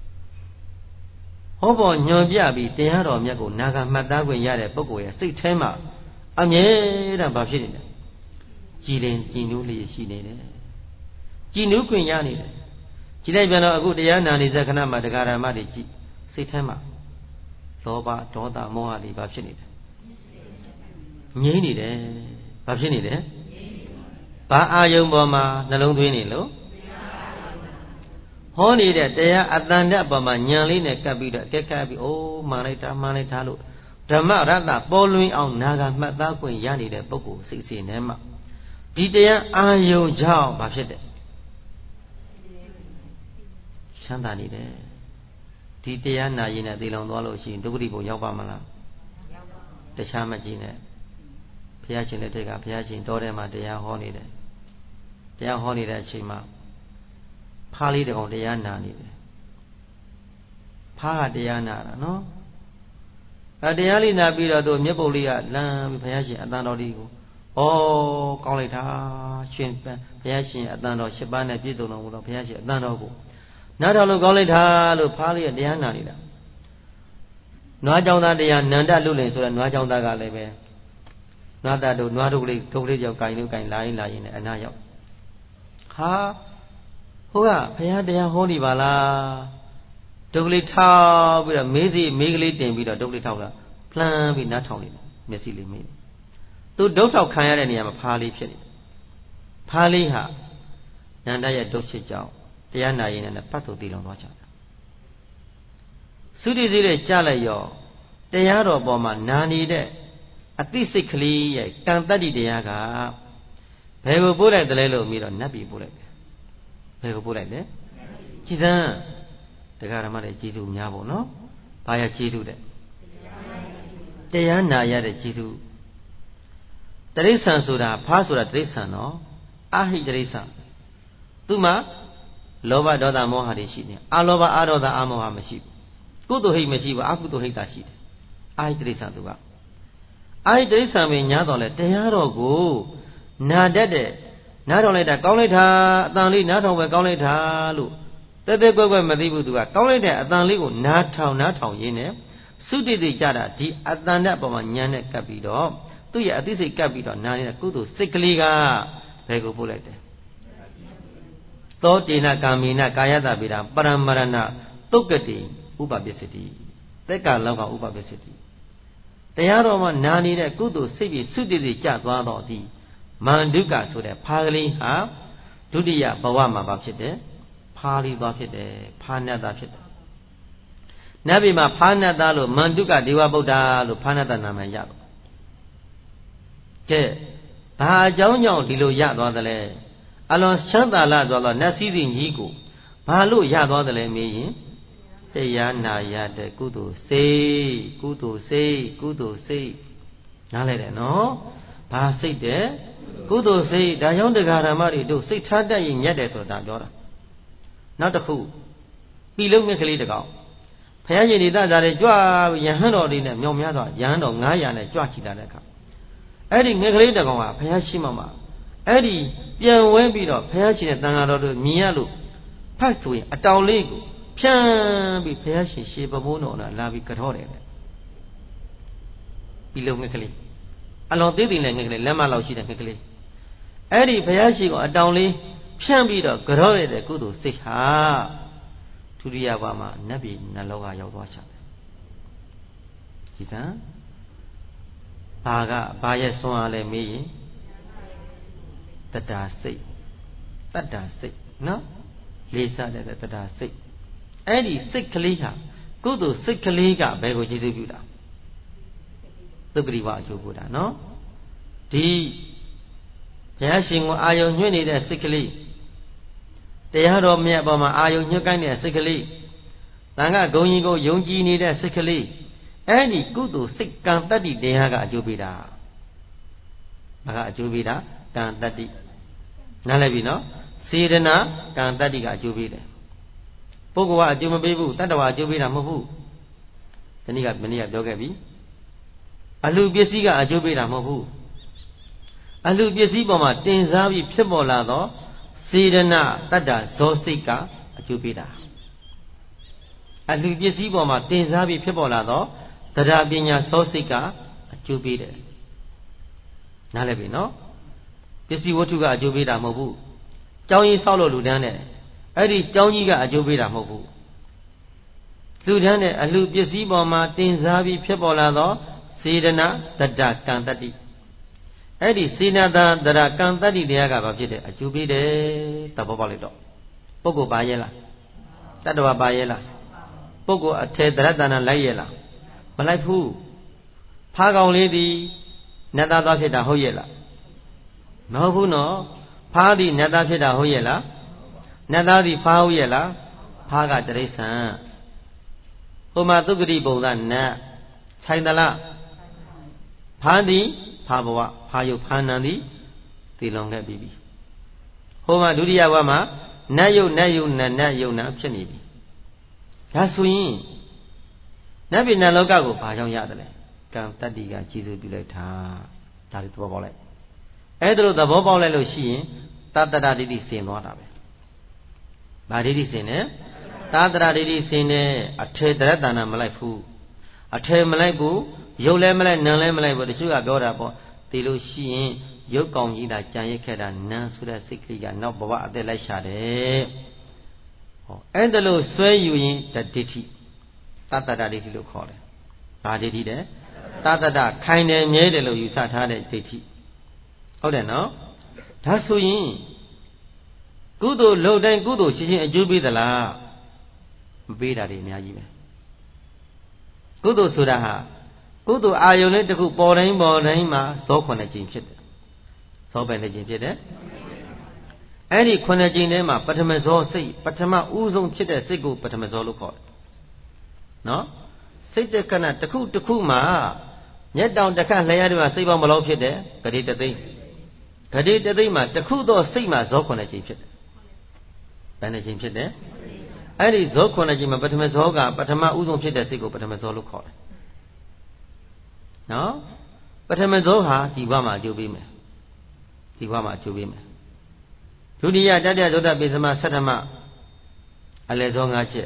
ဟောပေါ်ညွန်ပြပြီးတရားတော်မြတ်ကိုနာဂမှတ်သားခွင့်ရတဲ့ပုဂ္ဂိုလ်ရဲ့စိတ်ထဲမှာအမြဲတမ်းဘာဖြစ်နေလဲကြည်လင်ကြည်နူးလျက်ရှိနေတယ်ကြည်နူးခွင့်ရနေတယ်ကြည်လိုက်ပြန်တော့အခုတရားနာနေစခဏမှာတရားဓမ္မတွေကြည်စိတ်ထဲမှာလောဘဒေါသမောဟတွေဘာဖြစ်နေလဲငြိမ့်နေတယ်ဘာဖြစ်နေလဲဘဘာအာယုံပေါ်မှာနှလုံးသွင်းနေလို့ဟောနေတဲ့တရားအတန်တဲ့အပေါ်မှာညံလေးနဲ့ကပ်ပြီးတော့ကဲကပ်ပြီးအိုးမှန်လိုက်တာမှန်လိုက်တာလို့ဓမ္မရတ္တပေါ်လွင်အောင်နာဂမှတ်သားခွင့်ရနေတဲ့ပုဂ္ဂိုလ်စိတ်စီနဲ့မှဒီတရားအာယုံကြောင့်ဘာဖြစ်တယ်ချမ်းသာနေတယ်ဒီတရားနာရင်နဲ့သေလောင်သွားလို့ရှိရင်ဒုက္ခတိဘုံရောက်ပါမလားတခြားမကြည့်နဲ့ဘုရားရှင်လက်ထက်ကဘုရားရှင်တောထဲမှာတရားဟောနေတယ်တရားဟောနေတဲ့အချိန်မှာဖားလေးတကောင်တရားနာနေတယ်ဖားကတရားနာတာနော်အဲတရားလေးနာပြီးတော့သူမျက်ပုတ်လေးကလမ်းပြီးဘုရားရှင်အတန်တော်လေးကိုဩကောင်းလိုက်တာရှင်ဘုရားရှင်အတန်တော်၈ပါးနဲ့ပြည့်စုံတော်မူတော့ဘုရားရှင်အတန်တော်ကိုနားထောင်လို့ကောင်းလိုက်တာလို့ဖားလေးကတရားနာနေတာနွားကြောင့်သားတရားနန္ဒလူလင်ဆိုတဲ့နွားကြောင့်သားကလည်းပဲနွားသားတို့နွားတို့ကလေးဒုက္ခလေးကြောင့်ကင်လို့ကင်လာရင်လာရင်လည်းအနာရောက်ဟာဟိုကဘုရားတရားဟောနေပါလားဒုက္ခလေးထောက်ပြီးတော့မေးစီမေးကလေးတင်ပြီးတော့ဒုက္ခလေးထောက်ကဖလန်းပြီးနားထောင်နေတယ်မျက်စိလေးမေးသူဒုက္ခခံရတဲ့နေရာမှာဖားလေးဖြစ်နေတယ်ဖားလေးဟာနန္ဒရဲ့ဒုက္ခကြောင့်တရားနာရင်လည်းပတ်သူတည်လောင်သွားကြတယ်သုတိစိတ်နဲ့ကြားလိုက်ရောတရားတော်ပေါ်မှာနာနေတဲ့အသိစိတ်ကလေးရဲ့ကံတတ္တိတရားကဘယ်ကိုပို့လိုက်တယ်လဲလို့ပြီးတော့နတ်ပြည်ပို့လိုက်တယ်ဘယ်ကိုပို့လိုက်လဲကြည်စမ်းတရားဓမ္မတွေကျေးဇူးများဖို့နော်ဘာရကျေးဇူးတဲ့တရားနာရတဲ့ကျေးဇူးတရိစ္ဆာန်ဆိုတာဖားဆိုတာတရိစ္ဆာန်နော်အာဟိတရိစ္ဆာန်သူမှလောဘဒေါသမောဟတွေရှိနေအာလောဘအာဒေါသအာမောဟမရှိဘူးကုသိုလ်ဟိတ်မရှိဘူးအကုသိုလ်ဟိတ်တာရှိတယ်အာဟိတရိစ္ဆာန်သူကအာဟိတရိစ္ဆာန်ပဲညားတော်လဲတရားတော်ကိုနာတတ်တဲ့နားထောင်လိုက်တာကောင်းလိုက်တာအတန်လေးနားထောင်ပဲကောင်းလိုက်တာလို့တက်တက်ကွက်ကွက်မသိဘူးသူကကောင်းလိုက်တဲ့အတန်လေးကိုနားထောင်နားထောင်ရင်းနဲ့သုတိတိကြတာဒီအတန်တဲ့ပုံမှာညံနဲ့ကပ်ပြီးတော့သူ့ရဲ့အသိစိတ်ကပ်ပြီးတော့နားနေတဲ့ကုသိုလ်စိတ်ကလေးကဘယ်ကိုပို့လိုက်တယ်သောတေနကာမိနကာယတဗေဒပရမရဏတုတ်ကတိဥပပစ္စတိသက်ကလောကဥပပစ္စတိတရားတော်မှာနာနေတဲ့ကုသိုလ်စိတ်ပြီးသုတိတိကြသွားတော့ဒီမန္တုကဆိုတဲ့ဖားကလေးဟာဒုတိယဘဝမှာဘာဖြစ်တယ်ဖားလေးသွားဖြစ်တယ်ဖားနတ်သားဖြစ်တယ်နတ်ပြည်မှာဖားနတ်သားလို့မန္တုကဒေဝဗုဒ္ဓလို့ဖားနတ်သားနာမည်ရတော့ကဲဘာအကြောင်းကြောင့်ဒီလိုရသွားသလဲအလွန်ချမ်းသာလာသွားတော့နတ်စည်းစိမ်ကြီးကိုဘာလို့ရသွားသလဲမေးရင်တရားနာရတဲ့ကုသိုလ်စိတ်ကုသိုလ်စိတ်ကုသိုလ်စိတ်နားလဲတယ်နော်ဘာစိတ်တဲ့ကုသိုလ်စိတ်ဒါကြောင့်တရားဓမ္မတွေတို့စိတ်ထားတတ်ရင်ညက်တယ်ဆိုတာပြောတာနောက်တစ်ခုပြီလုံးမြက်ကလေးတကောင်ဘုရားရှင်ဒီသဇာတွေကြွရဟန်းတော်တွေနဲ့မြောင်များစွာရဟန်းတော်900နဲ့ကြွချီလာတဲ့အခါအဲ့ဒီငက်ကလေးတကောင်ကဘုရားရှိမှမှာအဲ့ဒီပြန်ဝဲပြီးတော့ဘုရားရှင်ရဲ့တန်ဃာတော်တို့မြင်ရလို့ဖတ်ဆိုရင်အတောင်လေးကိုဖြန်းပြီးဘုရားရှင်ရှေးပမိုးတော်နဲ့လာပြီးကြောတယ်ပြီလုံးငက်ကလေးအလွန်သေးသေးနဲ့ငက်ကလေးလက်မလောက်ရှိတဲ့ငက်ကလေးအဲ့ဒီဘုရားရှိခိုးအတောင်လေးဖြန့်ပြီးတော့ကြောရတဲ့ကုသိုလ်စိတ်ဟာဒုတိယဘဝမှာနတ်ပြည်နတ်လောကရောက်သွားချတယ်ကြည်စမ်းဘာကဘာရဲ့ဆွမ်းအားလဲမေးရင်တတ္တာစိတ်တတ္တာစိတ်နော်လေးစားတဲ့တတ္တာစိတ်အဲ့ဒီစိတ်ကလေးဟာကုသိုလ်စိတ်ကလေးကဘယ်ကိုကျေးဇူးပြုတာသုခတိဝအကျိုးကိုတာနော်ဒီဘုရားရှင်ကိုအာယုံညွှတ်နေတဲ့စိတ်ကလေးတရားတော်မြတ်အပေါ်မှာအာယုံညွှတ်ကိုင်းတဲ့စိတ်ကလေးတန်ခါဂုံကြီးကိုယုံကြည်နေတဲ့စိတ်ကလေးအဲ့ဒီကုသိုလ်စိတ်ကံတတ္တိတရားကအကျိုးပေးတာဘာကအကျိုးပေးတာကံတတ္တိနားလည်ပြီနော်စေတနာကံတတ္တိကအကျိုးပေးတယ်ပုဂ္ဂိုလ်ကအကျိုးမပေးဘူးတတ္တဝါအကျိုးပေးတာမဟုတ်ဘူးဒီနေ့ကမနေ့ကပြောခဲ့ပြီအလှပစ္စည်းကအကျိုးပေးတာမဟုတ်ဘူးအလှပစ္စည်းပေါ်မှာတင်စားပြီးဖြစ်ပေါ်လာသောစေတနာတတ္တဇောစိတ်ကအကျိုးပေးတာအလှပစ္စည်းပေါ်မှာတင်စားပြီးဖြစ်ပေါ်လာသောတရားပညာဇောစိတ်ကအကျိုးပေးတယ်နားလည်ပြီနော်ပစ္စည်းဝတ္ထုကအကျိုးပေးတာမဟုတ်ဘူးကျောင်းကြီးဆောက်လို့လူတန်းတဲ့အဲ့ဒီကျောင်းကြီးကအကျိုးပေးတာမဟုတ်ဘူးလူတန်းတဲ့အလှပစ္စည်းပေါ်မှာတင်စားပြီးဖြစ်ပေါ်လာသောစေတနာတတ္တကံတတ္တိအဲ့ဒီစေနာတာတရကံတတ္တိတရားကဘာဖြစ်တယ်အကျိုးပေးတယ်သဘောပေါက်လိုက်တော့ပုဂ္ဂိုလ်ပါရဲ့လားတတ္တဝါပါရဲ့လားပုဂ္ဂိုလ်အထေတရတနာလိုက်ရဲ့လားမလိုက်ဘူးဖားကောင်လေးသည်နတ်သားသွားဖြစ်တာဟုတ်ရဲ့လားမဟုတ်ဘူးနော်ဖားသည်နတ်သားဖြစ်တာဟုတ်ရဲ့လားနတ်သားသည်ဖားဟုတ်ရဲ့လားဖားကတိရစ္ဆာန်ဟိုမှာသုဂတိပုံသနတ်ဆိုင်သလားဖားသည်ဖားဘဝဖားယုတ်ဖားနံသည်တည်လွန်ခဲ့ပြီဟိုမှာဒုတိယဘဝမှာနတ်ယုတ်နတ်ယုတ်နတ်နတ်ယုတ်နတ်ဖြစ်နေပြီဒါဆိုရင်နတ်ပြည်နတ်လောကကိုဘာကြောင့်ရတယ်လဲကံတတ္တိကကျေစုပြုလိုက်တာဒါလေးသဘောပေါက်လိုက်အဲ့ဒါလိုသဘောပေါက်လိုက်လို့ရှိရင်တတ္တရဒိဋ္ဌိစင်သွားတာပဲဘာဒိဋ္ဌိစင်လဲတတ္တရဒိဋ္ဌိစင်နဲ့အထေတရတနာမလိုက်ဘူးအထေမလိုက်ဘူးရုပ်လည်းမလိုက်နံလည်းမလိုက်ဘူးတချို့ကပြောတာပေါ့ဒီလိုရှိရင်ရုပ်ကောင်ကြီးတာကြံရစ်ခဲ့တာနံဆိုတဲ့စိတ်ကလေးကနောက်ဘဝအသက်လိုက်ရှာတယ်ဟောအဲ့ဒါလို့ဆွဲယူရင်ဒိဋ္ဌိတတ္တရဒိဋ္ဌိလို့ခေါ်တယ်ဘာဒိဋ္ဌိလဲတတ္တခိုင်တယ်မြဲတယ်လို့ယူဆထားတဲ့ဒိဋ္ဌိဟုတ်တယ်နော်ဒါဆိုရင်ကုသိုလ်လုပ်တိုင်းကုသိုလ်ရှိချင်းအကျိုးပေးသလားမပေးတာတွေအများကြီးပဲကုသိုလ်ဆိုတာဟာကုသိုလ်အာယုန်လေးတစ်ခုပေါ်တိုင်းပေါ်တိုင်းမှာဇောခုနှစ်ကြိမ်ဖြစ်တယ်ဇောပဲနှစ်ကြိမ်ဖြစ်တယ်အဲ့ဒီခုနှစ်ကြိမ်ထဲမှာပထမဇောစိတ်ပထမဦးဆုံးဖြစ်တဲ့စိတ်ကိုပထမဇောလို့ခေါ်တယ်နော်စိတ်တက္ကနာတစ်ခုတစ်ခုမှာမျက်တောင်တစ်ခတ်လျှက်တွေမှာစိတ်ပေါင်းဘယ်လောက်ဖြစ်တယ်ဂတိတသိန်းဂတိတသိန်းမှာတစ်ခုတော့စိတ်မှာဇောခုနှစ်ကြိမ်ဖြစ်တယ်ဘယ်နှကြိမ်ဖြစ်တယ်အဲ့ဒီဇောခုနှစ်ကြိမ်မှာပထမဇောကပထမဦးဆုံးဖြစ်တဲ့စိတ်ကိုပထမဇောလို့ခေါ်တယ်နော်ပထမဇောဟာဒီဘဝမှာအကျိုးပေးမယ်ဒီဘဝမှာအကျိုးပေးမယ်ဒုတိယတတိယသုတ္တပိသမဆဋ္ဌမအလယ်ဇော၅ချက်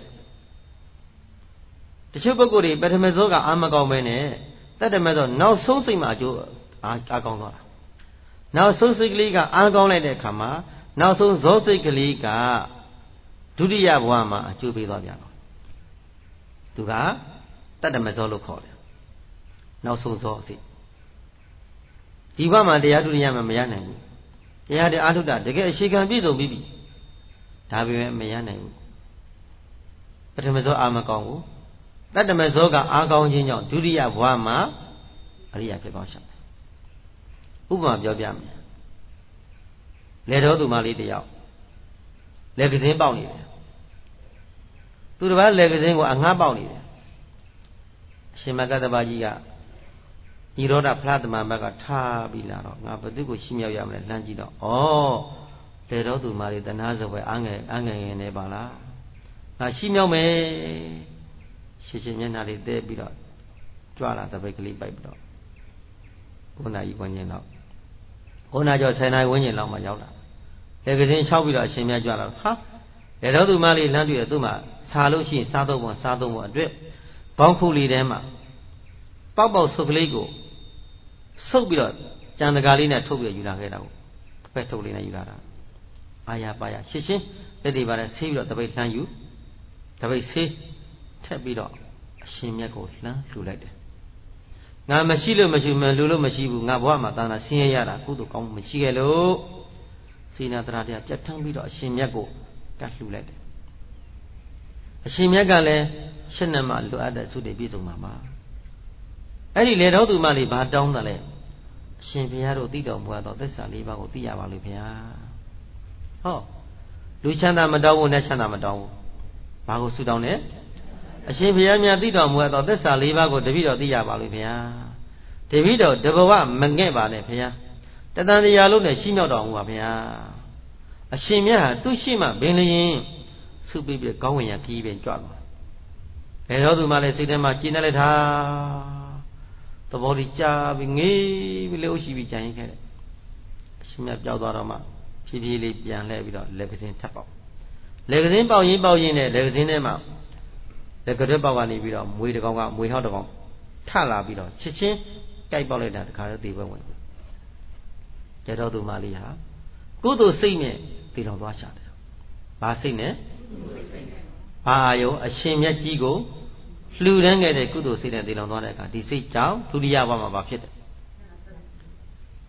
တချို့ပုဂ္ဂိုလ်တွေပထမဇောကအာမကောင်းပဲနဲ့တတ္တမဇောနောက်ဆုံးစိတ်မှာအကျိုးအားကောင်းသွားတာနောက်ဆုံးစိတ်ကလေးကအားကောင်းလိုက်တဲ့အခါမှာနောက်ဆုံးဇောစိတ်ကလေးကဒုတိယဘဝမှာအကျိုးပေးသွားပြန်တော့သူကတတ္တမဇောလို့ခေါ်တယ်နောက်ဆုံးဇောစိတ်ဒီဘဝမှာတရားဒုတိယမှာမရနိုင်ဘူးတရားတွေအားထုတ်တာတကယ်အရှိခံပြည့်စုံပြီးပြီဒါပေမဲ့မရနိုင်ဘူးပထမဇောအာမကောင်းဘူးတတ္တမဇောကအားကောင်းခြင်းကြောင့်ဒုတိယဘဝမှာအရိယာဖြစ်သွားရှာတယ်ဥပမာပြောပြမယ်လေတော်သူမလေးတယောက်လက်ကစင်းပေါက်နေတယ်သူတစ်ပါးလက်ကစင်းကိုအငှားပေါက်နေတယ်အရှင်မကတ္တပကြီးကဤရောဓဖလားတမန်ဘက်ကထားပြီးလာတော့ငါဘသူကိုရှင်းမြောက်ရမလဲလှမ်းကြည့်တော့ဩလေတော်သူမလေးတနာစပွဲအငယ်အငယ်ငယ်နေပါလားငါရှင်းမြောက်မယ်ရှင်းရှင်းမျက်နှာလေးတဲပြီးတော့ကြွလာတပိတ်ကလေးပိုက်ပြီးတော့ကိုနာကြီးဝန်းကျင်တော့ကိုနာကျော်ဆယ်နာရီဝန်းကျင်လောက်မှရောက်လာလေကစင်းလျှောက်ပြီးတော့အရှင်မြတ်ကြွလာဟာလေတော်သူမလေးလှမ်းတွေ့တယ်သူ့မှာစားလို့ရှိရင်စားတော့ဘုံစားတော့ဘုံအတွက်ဘောင်းခုလေးထဲမှာပေါက်ပေါက်ဆုပ်ကလေးကိုဆုပ်ပြီးတော့ကြံတကာလေးနဲ့ထုတ်ပြီးယူလာခဲ့တာကိုတစ်ဖက်ထုတ်လေးနဲ့ယူလာတာအာရပါရရှင်းရှင်းလက်တွေပါနဲ့ဆေးပြီးတော့တပိတ်လှမ်းယူတပိတ်ဆေးထက်ပြီးတော့အရှင်မြတ်ကိုလှမ်းလှူလိုက်တယ်ငါမရှိလို့မရှိမှလူလို့မရှိဘူးငါဘဝမှာသာနာဆင်းရဲရတာကုသိုလ်ကောင်းမရှိခဲ့လို့စေနာတရာတရားပြတ်ထန်းပြီးတော့အရှင်မြတ်ကိုကတ်လှူလိုက်တယ်အရှင်မြတ်ကလည်းရှင်းနေမှလွတ်အပ်တဲ့သုတေပြည့်စုံမှာပါအဲ့ဒီလေတော်သူမလေးဘာတောင်းတယ်လဲအရှင်ဘုရားတို့သိတော်မူသောသစ္စာလေးပါးကိုသိရပါလို့ဘုရားဟောလူချမ်းသာမတောင်းဘူးနဲ့ချမ်းသာမတောင်းဘူးဘာကိုဆုတောင်းလဲအရှင်ဘုရားမြတ်သိတော်မူသောသစ္စာလေးပါးကိုတပည့်တော်သိရပါလို့ဘုရားတပည့်တော်တဘဝမငဲ့ပါနဲ့ဘုရားတသံတရားလုံးနဲ့ရှိမြောက်တော်မူပါဘုရားအရှင်မြတ်ဟာသူရှိမှဘင်းလျင်ဆုပိပြကောင်းဝင်ရခီးပင်ကြွသွားဘယ်တော်သူမှလည်းစိတ်ထဲမှာကျဉ်းနေလိုက်တာသဘောတည်ကြပြီးငေးပြီးလှုပ်ရှိပြီးကြံရင်ခဲ့တယ်အရှင်မြတ်ပြောက်သွားတော့မှဖြည်းဖြည်းလေးပြန်လှည့်ပြီးတော့လက်ကစင်းထပ်ပေါက်လက်ကစင်းပေါက်ရင်ပေါက်ရင်နဲ့လက်ကစင်းထဲမှာလက်ကရက်ပေါက်ကနေပြီးတော့မွေတကောင်ကမွေဟောက်တကောင်ထလာပြီးတော့ချစ်ချင်းကြိုက်ပေါက်လိုက်တာတခါတော့သေပွဲဝင်ကြတော်သူမလေးဟာကုသိုလ်စိတ်နဲ့သေတော်သွားရှာတယ်ဘာစိတ်နဲ့ဘာအာယုံအရှင်မြတ်ကြီးကိုလှူဒန်းခဲ့တဲ့ကုသိုလ်စိတ်နဲ့သေတော်သွားတဲ့အခါဒီစိတ်ကြောင့်ဒုတိယဘဝမှာဘာဖြစ်တယ်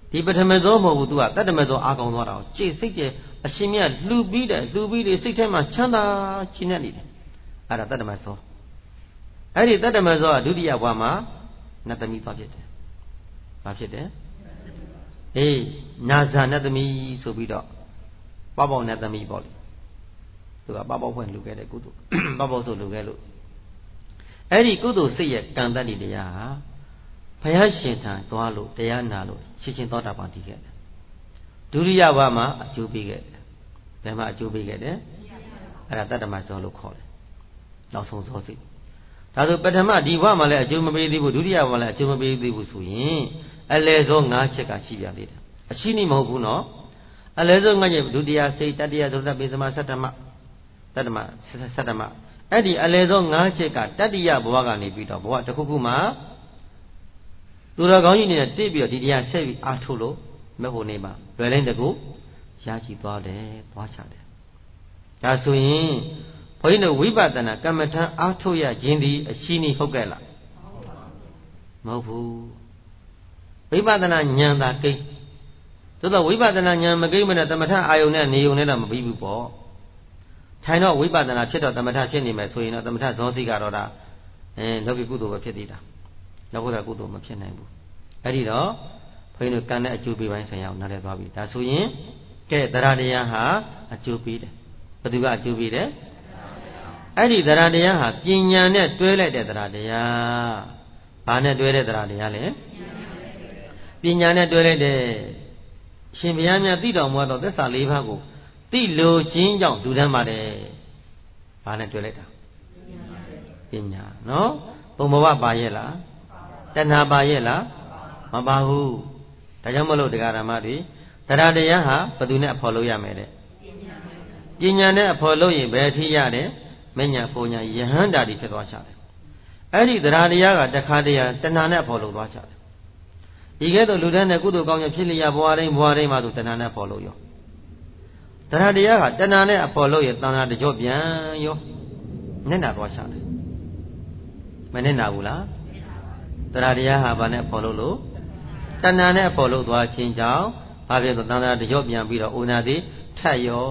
ဒီပထမဇောမဟုတ်ဘူး तू ကတတ္တမဇောအာကောင်သွားတာကြိတ်စိတ်ရဲ့အရှင်မြတ်လှူပြီးတယ်လှူပြီးတယ်စိတ်ထဲမှာချမ်းသာချင်နေတယ်အဲ့ဒါတတ္တမဇောအဲ့ဒီတတ္တမဇောကဒုတိယဘဝမှာနတ်သမီးသွားဖြစ်တယ်ဘာဖြစ်တယ်အေးနာဇာနတ်သမီးဆိုပြီးတော့ပပောက်နတ်သမီးပေါ့လေသူကပပောက်ဖွင့်လှူခဲ့တဲ့ကုသိုလ်ပပောက်ဆိုလှူခဲ့လို့အဲ့ဒီကုသိုလ်စိတ်ရဲ့ကံတတ္တိတရားဟာဘုရားရှင်ထံသွားလို့တရားနာလို့ရှင်ရှင်သောတာပန်တည်ခဲ့တယ်ဒုတိယဘဝမှာအကျိုးပေးခဲ့တယ်ဘယ်မှာအကျိုးပေးခဲ့တယ်အဲ့ဒါတတ္တမဇောလို့ခေါ်တယ်နောက်ဆုံးဇောစိတ်ဒါဆိုပထမဒီဘဝမှာလည်းအကျိုးမပေးသေးဘူးဒုတိယဘဝမှာလည်းအကျိုးမပေးသေးဘူးဆိုရင်အလယ်ဇော၅ချက်ကရှိပြသေးတယ်အရှိနိမဟုတ်ဘူးနော်အလယ်ဇော၅ချက်ဒုတိယစိတ်တတိယသုတ္တပိသမသတ္တမတတ္တမသတ္တမအဲ့ဒီအလယ်ဇော၅ချက်ကတတိယဘဝကနေပြီးတော့ဘဝတစ်ခုခုမှာသူတော်ကောင်းကြီးနဲ့တိပြီးတော့ဒီတရားဆက်ပြီးအားထုတ်လို့မဟုတ်နေပါလွယ်လိုက်တကူရရှိသွားတယ်သွားချတယ်ဒါဆိုရင်ဘုန်းကြီးတို့ဝိပဿနာကမ္မထံအားထုတ်ရခြင်းဒီအရှိနိဟုတ်ကဲ့လားမဟုတ်ဘူးဝိပဿနာဉာဏ်သာကိန်းသို့တော့ဝိပဿနာဉာဏ်မကိန်းမနဲ့သမထအာယုန်နဲ့နေယုံနဲ့တော့မပြီးဘူးပေါ့ထိုင်တော့ဝိပဿနာဖြစ်တော့သမထဖြစ်နေမယ်ဆိုရင်တော့သမထဇောစိကတော့ဒါအဲလောကီကုသိုလ်ပဲဖြစ်သေးတာလောကုတ္တကုသိုလ်မဖြစ်နိုင်ဘူးအဲ့ဒီတော့ဘုန်းကြီးတို့ကံတဲ့အကျိုးပေးပိုင်းဆိုင်ရာကိုနားလည်သွားပြီဒါဆိုရင်ကဲတရားတရားဟာအကျိုးပေးတယ်ဘယ်သူကအကျိုးပေးတယ်အဲ့ဒီတရားတရားဟာပညာနဲ့တွဲလိုက်တဲ့တရားတရားဘာနဲ့တွဲတဲ့တရားတရားလဲပညာနဲ့တွဲလိုက်တဲ့ရှင်ဘုရားမြတ်သိတော်မူသောသစ္စာလေးပါးကိုသိလိုခြင်းကြောင့်ဒုတန်းပါတယ်ဘာနဲ့တွဲလိုက်တာပညာနော်ဘုံဘဝပါရဲ့လားတဏှာပါရဲ့လားမပါဘူးဒါကြောင့်မလို့တရားဓမ္မတွေတရားတရားဟာဘယ်သူနဲ့အဖော်လို့ရမယ်တဲ့ပညာနဲ့အဖော်လို့ရင်ဘယ်အထိရတယ်မညာပုံညာယဟန္တာတွေဖြစ်သွားကြတယ်အဲ့ဒီတရားတရားကတခါတည်းတဏှာနဲ့အဖော်လို့သွားကြတယ်ဒီကဲ့သို့လူတန်းနဲ့ကုသိုလ်ကောင်းခြင်းဖြစ်လျက်ဘဝတိုင်းဘဝတိုင်းမှာသူတဏှာနဲ့ဖော်လို့ရောတရားတရားကတဏှာနဲ့အဖော်လို့ရတဏှာတကြော့ပြန်ရောနင့်နာသွားကြတယ်မနင့်နာဘူးလားတရားတရားဟာဘာနဲ့ဖော်လို့လို့တဏှာနဲ့ဖော်လို့သွားခြင်းကြောင့်ဘာဖြစ်လို့တဏှာတကြော့ပြန်ပြီးတော့ဩနာတိထက်ရော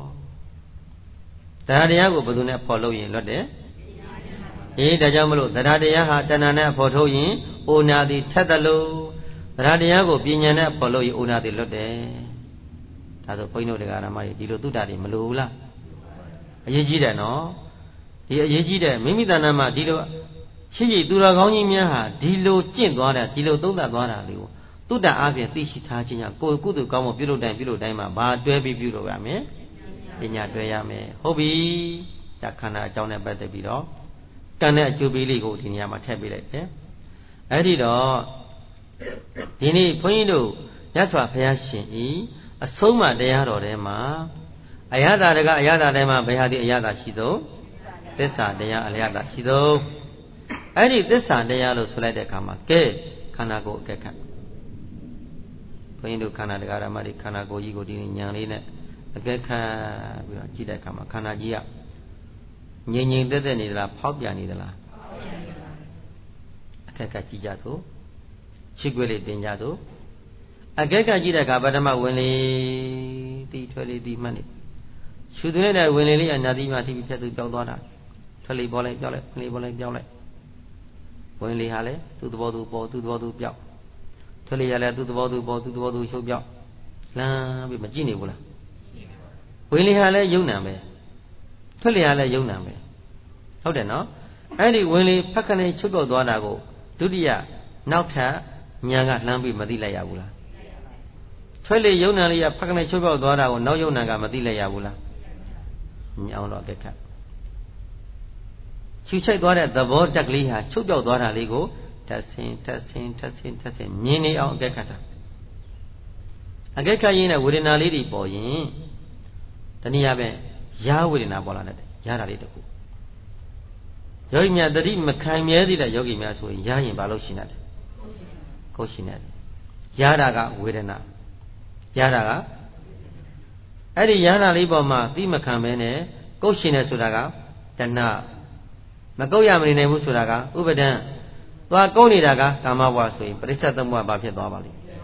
တရားတရားကိုဘယ်သူနဲ့ဖော်လို့ရင်လွတ်တယ်အေးဒါကြောင့်မလို့တရားတရားဟာတဏှာနဲ့ဖော်ထုတ်ရင်ဩနာတိထက်တယ်လို့တရားတရားကိုပညာနဲ့ဖော်လို့ရင်ဩနာတိလွတ်တယ်ဒါဆိုဘုန်းကြီးတို့တရားဓမ္မတွေဒီလိုသုတ္တတွေမလိုဘူးလားအရေးကြီးတယ်နော်ဒီအရေးကြီးတယ်မိမိတဏ္ဍာမှာဒီလိုရှိရှိသူတော်ကောင်းကြီးများဟာဒီလိုကျင့်သွားတာဒီလိုသုံးသပ်သွားတာလေးကိုသုတ္တအားဖြင့်သိရှိထားခြင်းကြောင့်ကိုယ်ကုသိုလ်ကောင်းမှုပြုလုပ်တိုင်းပြုလုပ်တိုင်းမှာဘာတွဲပြီးပြုလုပ်ရမလဲပညာတွဲရမယ်ဟုတ်ပြီဒါခန္ဓာအကြောင်းနဲ့ပတ်သက်ပြီးတော့ကံနဲ့အကျိုးပေးလေးကိုဒီနေရာမှာထည့်ပေးလိုက်တယ်အဲ့ဒီတော့ဒီနေ့ဘုန်းကြီးတို့မြတ်စွာဘုရားရှင်ဤအဆုံးမတရားတော်ထဲမှာအယတာတကအယတာထဲမှာဘယ်ဟာဒီအယတာရှိသောသစ္စာတရားအလျတာရှိသောအဲ့ဒီသစ္စာတရားလို့ဆိုလိုက်တဲ့အခါမှာကဲခန္ဓာကိုယ်အကဲခတ်ဘုန်းကြီးတို့ခန္ဓာတရားဓမ္မတွေခန္ဓာကိုယ်ကြီးကိုဒီဉာဏ်လေးနဲ့အကဲခတ်ပြီးတော့ကြည့်တဲ့အခါမှာခန္ဓာကြီးကငြိမ်ငြိမ်သက်သက်နေသလားဖောက်ပြန်နေသလားအကဲခတ်ကြည့်ကြသို့ရှိခွေလေးတင်ကြသို့အကဲခတ်ကြည့်တဲ့အခါပထမဝင်လေတီးထွဲလေးတီးမှတ်နေရှုသွင်းတဲ့ဝင်လေလေးအနာတိမထိပြီးဖြတ်သူပြောင်းသွားတာထွဲလေးပေါ်လိုက်ပြောင်းလိုက်ဝင်လေပေါ်လိုက်ပြောင်းလိုက်ဝင်လေဟာလေသူ့သဘောသူပေါ်သူ့သဘောသူပြောင်းထွဲလေးရလဲသူ့သဘောသူပေါ်သူ့သဘောသူရှုပ်ပြောင်းလမ်းပြီးမကြည့်နေဘူးလားဝင်လေဟာလဲယုံနာပဲထွဲလေးဟာလဲယုံနာပဲဟုတ်တယ်နော်အဲ့ဒီဝင်လေဖက်ခနဲ့ချုပ်ပြောက်သွားတာကိုဒုတိယနောက်ထပ်ညာကလှမ်းပြီးမသိလိုက်ရဘူးလားထွဲလေယုံနာလေးကဖက်ခနဲ့ချုပ်ပြောက်သွားတာကိုနောက်ယုံနာကမသိလိုက်ရဘူးလားညောင်းတော့ကဲခတ်ချူချိုက်သွားတဲ့သဘောတက်ကလေးဟာချုပ်ပြောက်သွားတာလေးကိုထပ်ဆင်းထပ်ဆင်းထပ်ဆင်းထပ်ဆင်းမြင်နေအောင်အကဲခတ်တာအကဲခတ်ရင်းနဲ့ဝေဒနာလေးတွေပေါ်ရင်တနည်းအားဖြင့်ရာဝေဒနာပေါ်လာတဲ့ရတာလေးတခုယောဂီများတတိမခံမြဲသေးတဲ့ယောဂီများဆိုရင်ရရင်ဘာလို့ရှိနေတယ်ကိုယ်ရှိနေတယ်ရတာကဝေဒနာရတာကအဲ့ဒီရတာလေးပေါ်မှာသိမခံမဲနဲ့ကိုယ်ရှိနေဆိုတာကတဏှမကုတ်ရမနေနိုင်ဘူးဆိုတာကဥပဒံသွားကုတ်နေတာကကာမဘဝဆိုရင်ပရိစ္ဆေသမုပ္ပါဘာဖြစ်သွားပါလိမ့်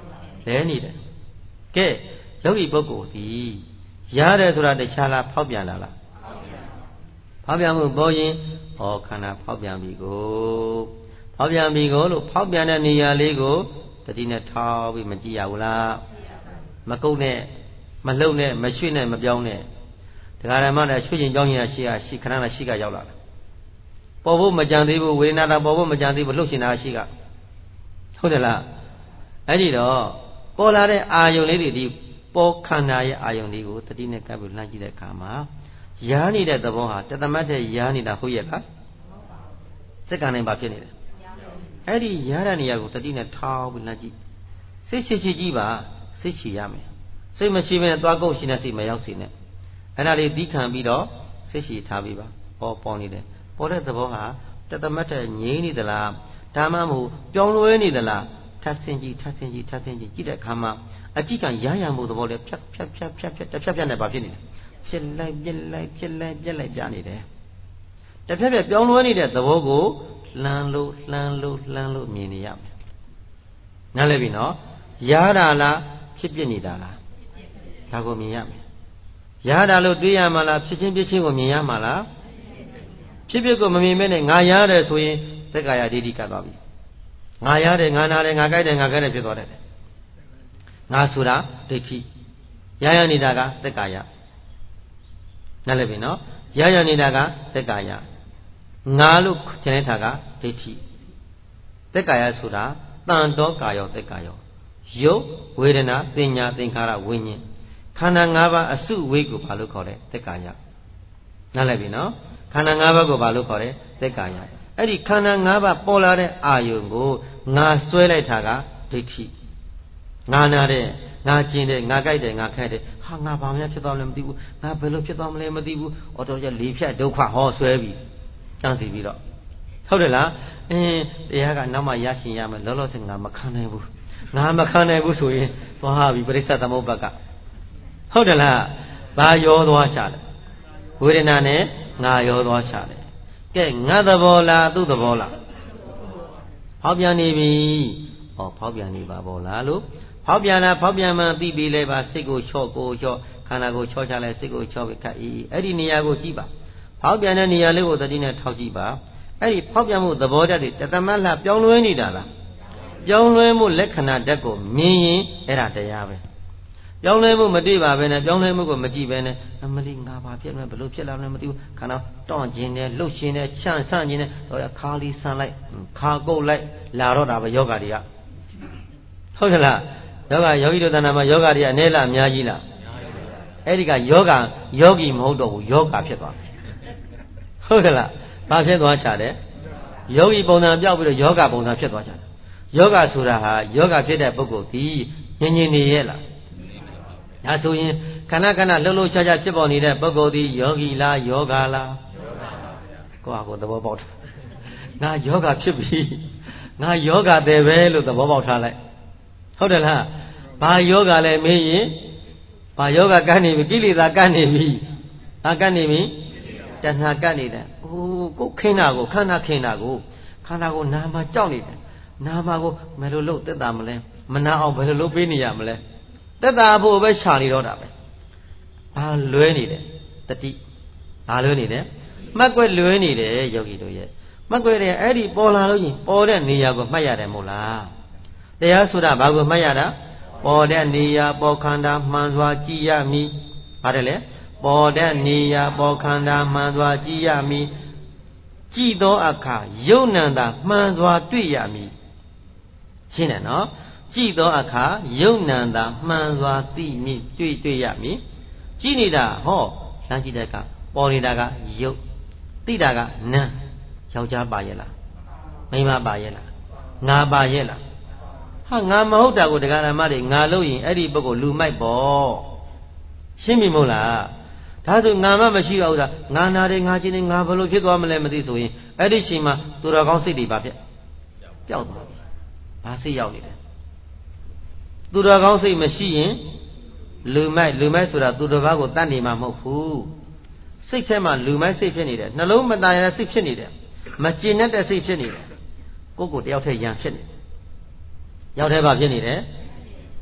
လဲနေတယ်ကဲယောဂီပုဂ္ဂိုလ်ဒီရတယ်ဆိုတာတခြားလားဖောက်ပြန်လာလားဖောက်ပြန်မှုပေါ်ရင်ဟောခန္ဓာဖောက်ပြန်ပြီကိုဖောက်ပြန်ပြီကိုလို့ဖောက်ပြန်တဲ့နေရာလေးကိုတတိနဲ့ထောက်ပြီးမကြည့်ရဘူးလားမကုတ်နဲ့မလှုပ်နဲ့မရွှေ့နဲ့မပြောင်းနဲ့ဒကာဓမ္မနဲ့ရွှေ့ချင်းပြောင်းရင်ရှိရရှိခဏနဲ့ရှိကရောက်လာတယ်ပေါ်ဖို့မကြံသေးဘူးဝေဒနာတာပေါ်ဖို့မကြံသေးဘူးလှုပ်ရှင်တာရှိကဟုတ်တယ်လားအဲ့ဒီတော့ပေါ်လာတဲ့အာယုန်လေးတွေဒီပေါ်ခန္ဓာရဲ့အာယုန်လေးကိုတတိနဲ့ကပ်ပြီးလှမ်းကြည့်တဲ့အခါမှာရားနေတဲ့သဘောဟာတသမတ်တဲ့ရားနေတာဟုတ်ရဲ့လားစက္ကန့်တိုင်းပါဖြစ်နေတယ်အဲ့ဒီရားတဲ့နေရာကိုတတိနဲ့ထောက်ပြီးလှမ်းကြည့်စိတ်ချချကြည့်ပါစိတ်ချရမယ်စိတ်မရှိဘဲနဲ့သွားကုတ်ရှင်တဲ့စိတ်မရောက်စေနဲ့အဲ့ဒါလေးသီးခံပြီးတော့စိတ်ရှိထားပြီးပါပေါ်ပေါ်နေတယ်ပေါ်တဲ့သဘောဟာတသမတ်တဲ့ငြိမ်းနေသလားဒါမှမဟုတ်ပြောင်းလဲနေသလားထပ်ဆင်းကြည့်ထပ်ဆင်းကြည့်ထပ်ဆင်းကြည့်ကြည့်တဲ့အခါမှာအကြည့်ကရရမှုသဘောလေးဖြတ်ဖြတ်ဖြတ်ဖြတ်ဖြတ်တစ်ဖြတ်ဖြတ်နဲ့ပါဖြစ်နေတယ်ဖြစ်လိုက်ပြက်လိုက်ဖြစ်လိုက်ပြက်လိုက်ပြနေတယ်တစ်ဖြတ်ဖြတ်ပြောင်းလဲနေတဲ့သဘောကိုလှမ်းလို့လှမ်းလို့လှမ်းလို့မြင်နေရမယ်နားလည်ပြီနော်ရတာလားဖြစ်ပြနေတာလားဒါကိုမြင်ရမယ်ရတာလို့တွေးရမှာလားဖြစ်ချင်းဖြစ်ချင်းကိုမြင်ရမှာလားဖြစ်ဖြစ်ကိုမမြင်မဲနဲ့ငါရတယ်ဆိုရင်သက္ကာယဒိဋ္ဌိကပ်သွားပြီငါရတယ်ငါနာတယ်ငါကြိုက်တယ်ငါခဲတယ်ဖြစ်သွားတယ်ငါဆိုတာဒိဋ္ဌိရရနေတာကသက္ကာယနားလည်ပြီနော်ရရနေတာကသက္ကာယငါလို့ကျန်တဲ့ထာကဒိဋ္ဌိသက္ကာယဆိုတာတန်တော်ကာယောသက္ကာယောယုတ်ဝေဒနာသင်ညာသင်္ခါရဝိညာဉ်ခန္ဓာ၅ပါးအစုဝေးကိုဘာလို့ခေါ်လဲသက္ကာယနားလည်ပြီနော်ခန္ဓာ၅ပါးကိုဘာလို့ခေါ်လဲသက္ကာယအဲ့ဒီခန္ဓာ၅ပါးပေါ်လာတဲ့အာယုံကိုငါဆွဲလိုက်တာကဒိဋ္ဌိငါနာတဲ့ငါကျင်တယ်ငါကြိုက်တယ်ငါခဲတယ်ဟာငါဘာမှဖြစ်သွားမလဲမသိဘူးငါဘယ်လိုဖြစ်သွားမလဲမသိဘူးအော်တော်ရလေးဖြတ်ဒုက္ခဟောဆွဲပြီးတန်းစီပြီးတော့ဟုတ်တယ်လားအင်းတရားကနောက်မှရရှင်ရမယ်လောလောဆယ်ငါမခံနိုင်ဘူးငါမခံနိုင်ဘူးဆိုရင်သွားပြီပရိစ္ဆသမုပ္ပါကဟုတ်တယ်လားဘာရောသွားရှာလဲဝေဒနာနဲ့ငါရောသွားရှာတယ်ကဲငါသဘောလားသူ့သဘောလားဖောက်ပြန်နေပြီဟောဖောက်ပြန်နေပါဘောလားလို့ဖောက်ပြန်လားဖောက်ပြန်မှသိပြီလေပါစိတ်ကိုချော့ကိုချော့ခန္ဓာကိုချော့ချလိုက်စိတ်ကိုချော့ပြီးခတ်ဤအဲ့ဒီနေရာကိုကြည့်ပါဖောက်ပြန်တဲ့နေရာလေးကိုတတိနဲ့ထောက်ကြည့်ပါအဲ့ဒီဖောက်ပြန်မှုသဘောဓာတ်တွေတသမတ်လားပြောင်းလဲနေတာလားပြောင်းလဲမှုလက္ခဏာဓာတ်ကိုမြင်ရင်အဲ့ဒါတရားပဲပြောင်းလဲမှုမတွေ့ပါပဲနဲ့ပြောင်းလဲမှုကိုမကြည့်ပဲနဲ့အမလီငါဘာဖြစ်လဲဘလို့ဖြစ်လာလဲမသိဘူးခန္ဓာတောင့်ခြင်းနဲ့လှုပ်ခြင်းနဲ့ချန့်ဆန့်ခြင်းနဲ့တော့ခါလီဆန်လိုက်ခါကုတ်လိုက်လာတော့တာပဲယောဂတွေကဟုတ်ကလားယောဂယောဂီတို့တဏ္ဍာမှာယောဂတွေအနေလားအများကြီးလားအဲ့ဒီကယောဂယောဂီမဟုတ်တော့ဘူးယောဂဖြစ်သွားတယ်ဟုတ်ကလားဘာဖြစ်သွားချတယ်ယောဂီပုံစံပြောက်ပြီးတော့ယောဂပုံစံဖြစ်သွားကြတယ်ယောဂဆိုတာဟာယောဂဖြစ်တဲ့ပုဂ္ဂိုလ်ဒီငြင်းငြင်းနေရဲ့လားဒါဆိုရင်ခဏခဏလှုပ်လှုပ်ရှားရှားဖြစ်ပေါ်နေတဲ့ပုဂ္ဂိုလ်ဒီယောဂီလားယောဂလားယောဂပါကိုယ်သဘောပေါက်တယ်ငါယောဂဖြစ်ပြီငါယောဂတယ်ပဲလို့သဘောပေါက်ထားလိုက်ဟုတ်တယ်လားဘာယောဂလဲမေးရင်ဘာယောဂကန်းနေပြီကိလေသာကန်းနေပြီဟာကန်းနေပြီတဏှာကန်းနေတယ်အိုးကိုခင်းတာကိုခန္ဓာခင်းတာကိုခန္ဓာကိုနာမှာကြောက်နေတယ်နာမှာကိုဘယ်လိုလုပ်သက်တာမလဲမနာအောင်ဘယ်လိုလုပ်ပေးနေရမလဲသက်တာဖို့ပဲရှာနေတော့တာပဲဘာလွဲနေတယ်တတိဘာလွဲနေတယ်မှတ်ွက်လွဲနေတယ်ယောဂီတို့ရဲ့မှတ်ွက်တဲ့အဲ့ဒီပေါ်လာလို့ရင်ပေါ်တဲ့နေရာကိုမှတ်ရတယ်မို့လားတရားဆိုတာဘာကိုမှတ်ရတာပေါ်တဲ့နေရာပေါ်ခန္ဓာမှန်စွာကြည့်ရမည်ပါတယ်လေပေါ်တဲ့နေရာပေါ်ခန္ဓာမှန်စွာကြည့်ရမည်ကြည့်သောအခါယုံနံတာမှန်စွာတွေ့ရမည်ရှင်းတယ်နော်ကြည့်သောအခါယုံနံတာမှန်စွာသိမည်တွေ့တွေ့ရမည်ကြည့်နေတာဟောလမ်းကြည့်တဲ့အခါပေါ်နေတာကယုတ်သိတာကနံယောက်ျားပါရဲ့လားမိန်းမပါရဲ့လားငါပါရဲ့လားဟာငါမဟုတ်တာကိုတရားဓမ္မတွေငါလို့ရင်အဲ့ဒီပုဂ္ဂိုလ်လူမိုက်ပေါ့ရှင်းပြီမဟုတ်လားဒါဆိုငါမှမရှိတော့ဘူးသာငါနာတယ်ငါချင်းတယ်ငါဘယ်လိုဖြစ်သွားမလဲမသိဆိုရင်အဲ့ဒီချိန်မှာသူတော်ကောင်းစိတ်တွေပါဖြစ်ပျောက်သွားပြီဘာစိတ်ရောက်နေလဲသူတော်ကောင်းစိတ်မရှိရင်လူမိုက်လူမိုက်ဆိုတာသူတော်ဘာကိုတတ်နေမှာမဟုတ်ဘူးစိတ်ထဲမှာလူမိုက်စိတ်ဖြစ်နေတယ်နှလုံးမตายရစိတ်ဖြစ်နေတယ်မကျင်တဲ့စိတ်ဖြစ်နေတယ်ကိုယ့်ကိုယ်တယောက်တည်းရံဖြစ်နေရောက်တဲ့ဘာဖြစ်နေတယ်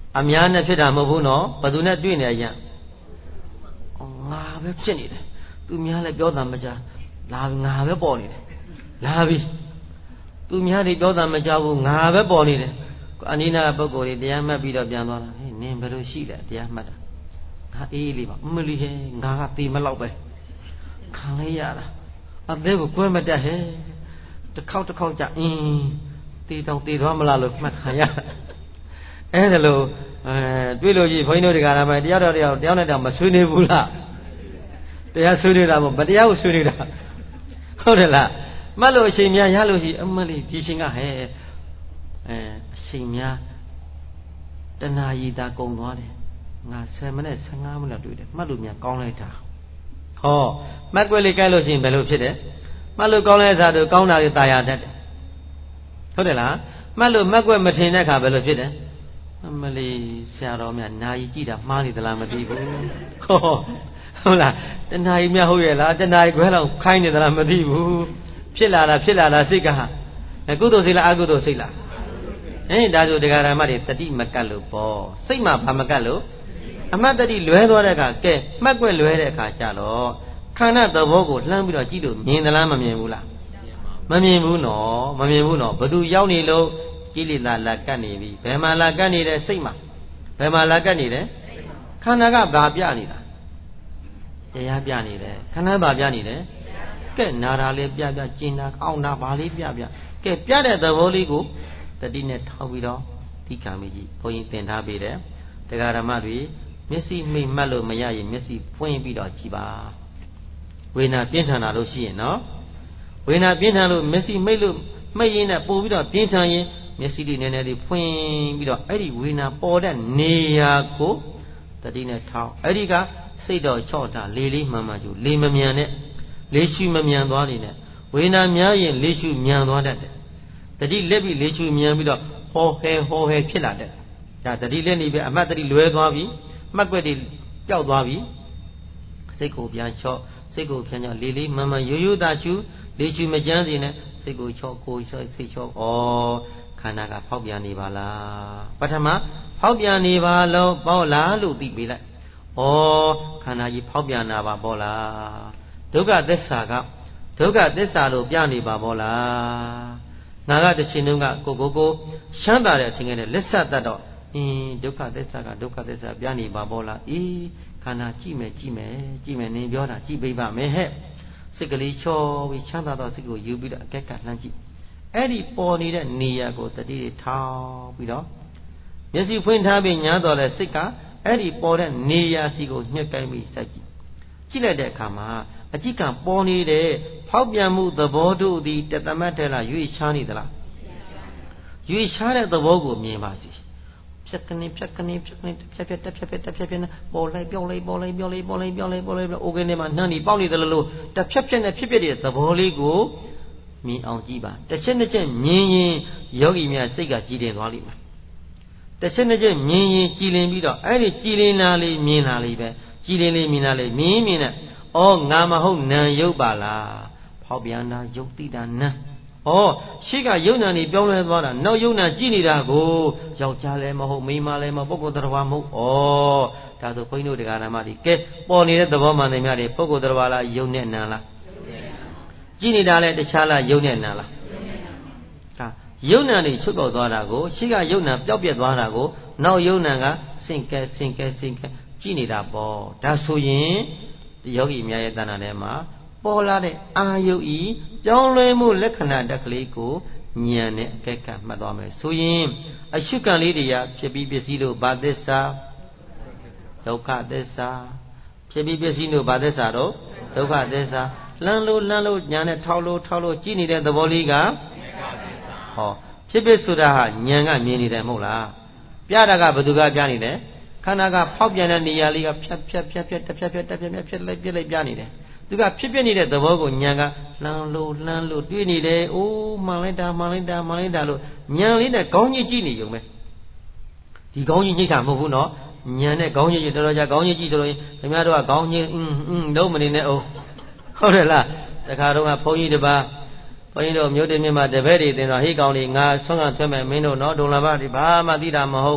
အများနဲ့ဖြစ်တာမဟုတ်ဘူးနော်ဘယ်သူနဲ့တွေ့နေရရင်ငါပဲဖြစ်နေတယ်သူများလည်းပြောတာမကြလာငါပဲပေါ်နေတယ်လာပြီသူများတွေပြောတာမကြဘူးငါပဲပေါ်နေတယ်အနိနာပုဂ္ဂိုလ်တွေတရားမှတ်ပြီးတော့ပြန်သွားတာဟဲ့နင်ဘယ်လိုရှိလဲတရားမှတ်တာငါအေးလေးပါအမလီဟဲငါကတေမလောက်ပဲခံလိုက်ရတာအသေးကိုကွဲမတတ်ဟဲတစ်ခေါက်တစ်ခေါက်ကြအင်းတေတောင်တေသွားမလားလို့မှတ်ခံရအဲ့ဒါလို့အဲတွေ့လို့ကြီးဘုန်းကြီးတို့တရားဓမ္မတရားတော်တရားတရားနဲ့တောင်မဆွေးနေဘူးလားတရားဆွေးနေတာမဟုတ်ဗတရားကိုဆွေးနေတာဟုတ်တယ်လားမှတ်လို့အချိန်များရလို့ရှိအမလီဒီရှင်ကဟဲ့အဲအချိန်များတဏှာရည်သာကုန်သွားတယ်ငါဆယ်မိနစ်ဆယ်ငါးမိနစ်တွေ့တယ်မှတ်လို့များကောင်းလိုက်တာဟောမှတ်ွက်လေးကြိုက်လို့ရှိရင်ဘယ်လိုဖြစ်တယ်မှတ်လို့ကောင်းလိုက်စားတော့ကောင်းတာတွေตายရတတ်တယ်ဟုတ်တယ်လားမှတ်လို့မှတ်ွက်မထင်တဲ့အခါဘယ်လိုဖြစ်တယ်အမလီဆရာတော်များနာယီကြည့်တာမှားနေသလားမသိဘူးဟောဟုတ်လားတဏှာကြီးများဟုတ်ရဲ့လားတဏှာကြီးခွဲလောက်ခိုင်းနေသလားမသိဘူးဖြစ်လာတာဖြစ်လာတာစိတ်ကကုသိုလ်စိတ်လားအကုသိုလ်စိတ်လားဟင်ဒါဆိုတရားဓမ္မတွေတတိမကတ်လို့ပေါ့စိတ်မှဘာမကတ်လို့အမှတ်တတိလွဲသွားတဲ့အခါကဲမှတ်ွက်လွဲတဲ့အခါကြတော့ခန္ဓာသဘောကိုလှမ်းပြီးတော့ကြည့်လို့မြင်သလားမမြင်ဘူးလားမမြင်ဘူးနော်မမြင်ဘူးနော်ဘသူရောက်နေလို့ကိလေသာလာကတ်နေပြီဘယ်မှာလာကတ်နေတဲ့စိတ်မှာဘယ်မှာလာကတ်နေတယ်ခန္ဓာကဘာပြနေတာတရားပြနေတယ်ခန္ဓာဘာပြနေတယ်ကဲနာတာလေးပြပြကျင်တာအောင်းတာဘာလေးပြပြကဲပြတဲ့သဘောလေးကိုတတိနဲ့ထောက်ပြီးတော့သိခံမိကြည့်ဘုန်းကြီးသင်ထားပေးတယ်တရားဓမ္မတွေမျက်စိမိတ်မှတ်လို့မရရင်မျက်စိဖွင့်ပြီးတော့ကြည့်ပါဝေဒနာပြင်းထန်တာလို့ရှိရင်နော်ဝေဒနာပြင်းထန်လို့မျက်စိမိတ်လို့မိတ်ရင်နဲ့ပို့ပြီးတော့ပြင်းထန်ရင်မျက်စိလေးနည်းနည်းလေးဖွင့်ပြီးတော့အဲ့ဒီဝေဒနာပေါ်တဲ့နေရာကိုတတိနဲ့ထောက်အဲ့ဒီကစိတ်တော်ချော့တာလေးလေးမှန်မှန်ကျူလေးမမြန်နဲ့လေးရှုမမြန်သွားနေနဲ့ဝေဒနာများရင်လေးရှုမြန်သွားတတ်တယ်တတိလက်ပြီးလေးရှုမြန်ပြီးတော့ဟောဟဲဟောဟဲဖြစ်လာတယ်ဒါတတိလက်နေပဲအမှတ်တတိလွဲသွားပြီမှတ်ွက်တွေပျောက်သွားပြီစိတ်ကိုပြန်ချော့စိတ်ကိုပြန်ချော့လေးလေးမှန်မှန်ရိုးရိုးသာရှုလေးရှုမကြမ်းစေနဲ့စိတ်ကိုချော့ကိုယ်ချော့စိတ်ချော့ဩခန္ဓာကဖောက်ပြန်နေပါလားပထမဖောက်ပြန်နေပါလို့ပေါ့လားလို့သိပေးလိုက်ဩခန္ဓာကြီးဖောက်ပြန်တာပါပေါ့လားဒုက္ခသစ္စာကဒုက္ခသစ္စာလို့ပြနေပါပေါ့လားငါကတစ်ချိန်တုန်းကကိုကိုကိုရှမ်းသာတဲ့အထင်ကလေးလက်ဆက်တတ်တော့အင်းဒုက္ခသစ္စာကဒုက္ခသစ္စာပြနေပါပေါ့လားအေးခန္ဓာကြည့်မယ်ကြည့်မယ်ကြည့်မယ်နင်ပြောတာကြည့်ပေးပါမယ်ဟဲ့စိတ်ကလေးချောပြီးချမ်းသာတော့စိတ်ကိုယူပြီးတော့အကက်ကလှမ်းကြည့်အဲ့ဒီပေါ်နေတဲ့နေရာကိုတတိထောင်ပြီးတော့မျက်စိဖွင့်ထားပြီးညားတော်လဲစိတ်ကအဲ့ဒီပေါ်တဲ့နေရာစီကိုညှက်ကိုင်းပြီးစိုက်ကြည့်ကြည့်လိုက်တဲ့အခါမှာအကြည့်ကပေါ်နေတဲ့ဖောက်ပြန်မှုသဘောတို့သည်တသမတ်ထဲလားရွေ့ရှားနေသလားရွေ့ရှားတဲ့သဘောကိုမြင်ပါစီဖြတ်ကနေဖြတ်ကနေဖြတ်ကနေဖြတ်ဖြတ်တက်ဖြတ်ဖြတ်တက်ဖြတ်ဖြတ်ပေါ်လိုက်ပြောင်းလိုက်ပေါ်လိုက်ပြောင်းလိုက်ပေါ်လိုက်ပြောင်းလိုက်ပေါ်လိုက်အိုကင်းထဲမှာနှမ်းနေပေါက်နေတယ်လို့တက်ဖြတ်ဖြတ်နဲ့ဖြစ်ဖြစ်တဲ့သဘောလေးကိုမြင်အောင်ကြည့်ပါတစ်ချက်တစ်ချက်မြင်ရင်ယောဂီများစိတ်ကကြည်တင်သွားလိမ့်မယ်တစ်ချက်တစ်ချက်မြင်ရင်ကြည်လင်ပြီးတော့အဲ့ဒီကြည်လင်လာလေးမြင်လာလေးပဲကြည်လင်လေးမြင်လာလေးမြင်မြင်နဲ့ဩငါမဟုတ်နံရုပ်ပါလားဖောက်ပြန်တာရုပ်တိတာနံဩရှေ့ကယုံနာနေပြောင်းလဲသွားတာနောက်ယုံနာကြည့်နေတာကိုယောက်ျားလည်းမဟုတ်မိန်းမလည်းမဟုတ်ပုဂ္ဂိုလ်တရားမဟုတ်ဩဒါဆိုခွင်းတို့တရားဓမ္မတွေကဲပေါ်နေတဲ့သဘောမှန်တယ်များတွေပုဂ္ဂိုလ်တရားလားယုံနဲ့နံလားကြည့်နေတာလဲတခြားလားယုံနဲ့နံလားဒါယုံနာနေချုပ်ပေါက်သွားတာကိုရှေ့ကယုံနာပျောက်ပြက်သွားတာကိုနောက်ယုံနာကစင်ကဲစင်ကဲစင်ကဲကြည့်နေတာပေါ့ဒါဆိုရင်ယောဂီများရဲ့တဏ္ဍာထဲမှာပေါ်လာတဲ့အာယုဤကြောင်းလွဲမှုလက္ခဏာတက်ကလေးကိုဉာဏ်နဲ့အကဲကမှတ်သွားမယ်ဆိုရင်အရှုကံလေးတွေကဖြစ်ပြီးပစ္စည်းလို့ဘာသစ္စာဒုက္ခသစ္စာဖြစ်ပြီးပစ္စည်းလို့ဘာသစ္စာတော့ဒုက္ခသစ္စာလှမ်းလို့လှမ်းလို့ညာနဲ့ထောက်လို့ထောက်လို့ကြည့်နေတဲ့သဘောလေးကဟောဖြစ်ဖြစ်ဆိုတာဟာဉာဏ်ကမြင်နေတယ်မဟုတ်လားပြတာကဘယ်သူကပြနေတယ်ခန္ဓာကဖောက်ပြန်တဲ့နေရာလေးကဖြတ်ဖြတ်ဖြတ်ဖြတ်တစ်ဖြတ်ဖြတ်တစ်ဖြတ်ဖြတ်ဖြတ်လိုက်ပြလိုက်ပြနေတယ်သူကဖြစ်ဖြစ်နေတဲ့သဘောကိုဉာဏ်ကလှမ်းလို့လှမ်းလို့တွေးနေတယ်အိုးမှန်လိုက်တာမှန်လိုက်တာမှန်လိုက်တာလို့ဉာဏ်လေးနဲ့ခေါင်းကြီးကြည့်နေုံပဲဒီခေါင်းကြီးညှိတာမဟုတ်ဘူးနော်ဉာဏ်နဲ့ခေါင်းကြီးတော်တော်ကြာခေါင်းကြီးကြည့်ဆိုလို့ခင်ဗျားတို့ကခေါင်းကြီးအင်းအင်းလုံးမနေနဲ့အောင်ဟုတ်တယ်လားတခါတော့ကဘုန်းကြီးတစ်ပါးဘုန်းကြီးတို့မြို့တည်းမြတ်မှာတပည့်တွေတင်တော့ဟေးကောင်လေးငါဆွမ်းကဆွဲမဲ့မင်းတို့နော်ဒုံလာဘတွေဘာမှသိတာမဟုတ်ဩ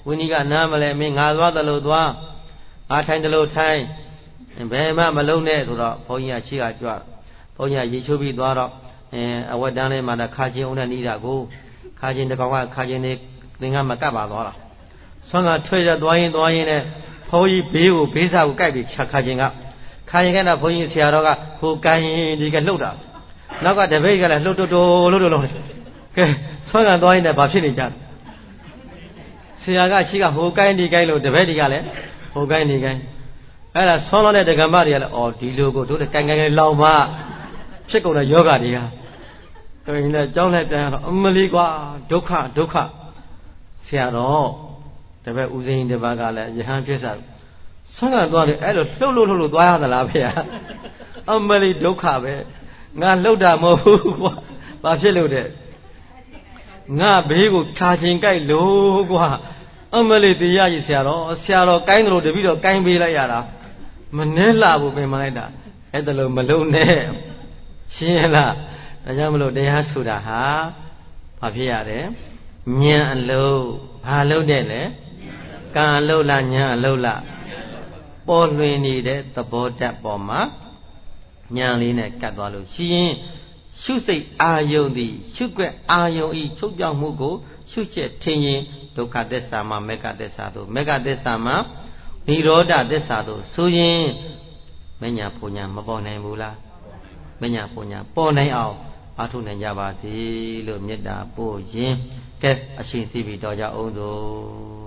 ဝိနိကနားမလဲမင်းငါသွားတယ်လို့သွားငါထိုင်တယ်လို့ထိုင်ဘယ်မှမလုံးနဲ့ဆိုတော့ဘုန်းကြီးကရှိကကြွဘုန်းကြီးကရေချိုးပြီးသွားတော့အဲအဝတ်တန်းလေးမှာခါချင်းအောင်နဲ့နီးတာကိုခါချင်းတကောင်ကခါချင်းနေသင်္ကမကပ်ပါသွားတာဆွမ်းကထွေးရသွားရင်သွားရင်နဲ့ဘုန်းကြီးဘေးကိုဘေးစားကိုကြိုက်ပြီးခါချင်းကခါချင်းကတော့ဘုန်းကြီးဆရာတော်ကဟိုကိုင်းဒီကလှုပ်တာနောက်ကတပည့်ကလည်းလှုပ်တိုးတိုးလှုပ်တိုးလုံးကဲဆွမ်းကသွားရင်လည်းဘာဖြစ်နေကြဆရာကရှိကဟိုကိုင်းဒီကိုင်းလို့တပည့်တွေကလည်းဟိုကိုင်းဒီကိုင်းအဲ့ဒါဆွမ်းလို့တဲ့ဒကမတွေကလည်းအော်ဒီလိုကိုတို့ကိုင်းကိုင်းကိုင်းလောင်မဖြစ်ကုန်တဲ့ယောဂတွေကကိုင်းနဲ့ကြောင်းလိုက်ပြန်တော့အမလီကွာဒုက္ခဒုက္ခဆရာတော်တပည့်ဦးစိန်တပါးကလည်းယဟန်ဖြစ်စားဆွမ်းကသွားတယ်အဲ့လိုလှုပ်လို့လှုပ်လို့သွားရသလားဖေ။အမလီဒုက္ခပဲငါလှုပ်တာမဟုတ်ဘူးကွာဘာဖြစ်လို့တဲ့ငါဘေးကိုခါချင်းကြိုက်လို့ကွာအမလီတရားကြီးဆရာတော်ဆရာတော်ကိုင်းတယ်လို့တပည့်တော်ကိုင်းပေးလိုက်ရတာမနှဲလှဘူးပင်မလိုက်တာအဲ့ဒါလို့မလုံးနဲ့ရှင်းရလားဒါကြောင့်မလို့တရားဆိုတာဟာဘာဖြစ်ရတယ်ဉာဏ်အလုံးဘာလုံးတဲ့လဲကံအလုံးလားဉာဏ်အလုံးလားပေါ်လွင်နေတဲ့သဘောတတ်ပေါ်မှာဉာဏ်လေးနဲ့ကတ်သွားလို့ရှိရင်ရှုစိတ်အာယုံသည်ရှုွက်အာယုံဤချုပ်ပြောင်းမှုကိုရှုချက်ထင်ရင်ဒုက္ခသစ္စာမှာမေဃသစ္စာတို့မေဃသစ္စာမှာនិရောဓသစ္စာတို့ဆိုရင်မညာပူညာမပေါ်နိုင်ဘူးလားမညာပူညာပေါ်နိုင်အောင်အားထုတ်နိုင်ကြပါစေလို့မေတ္တာပို့ရင်ကဲအရှင်စီပြီးတော့ကြအောင်သို့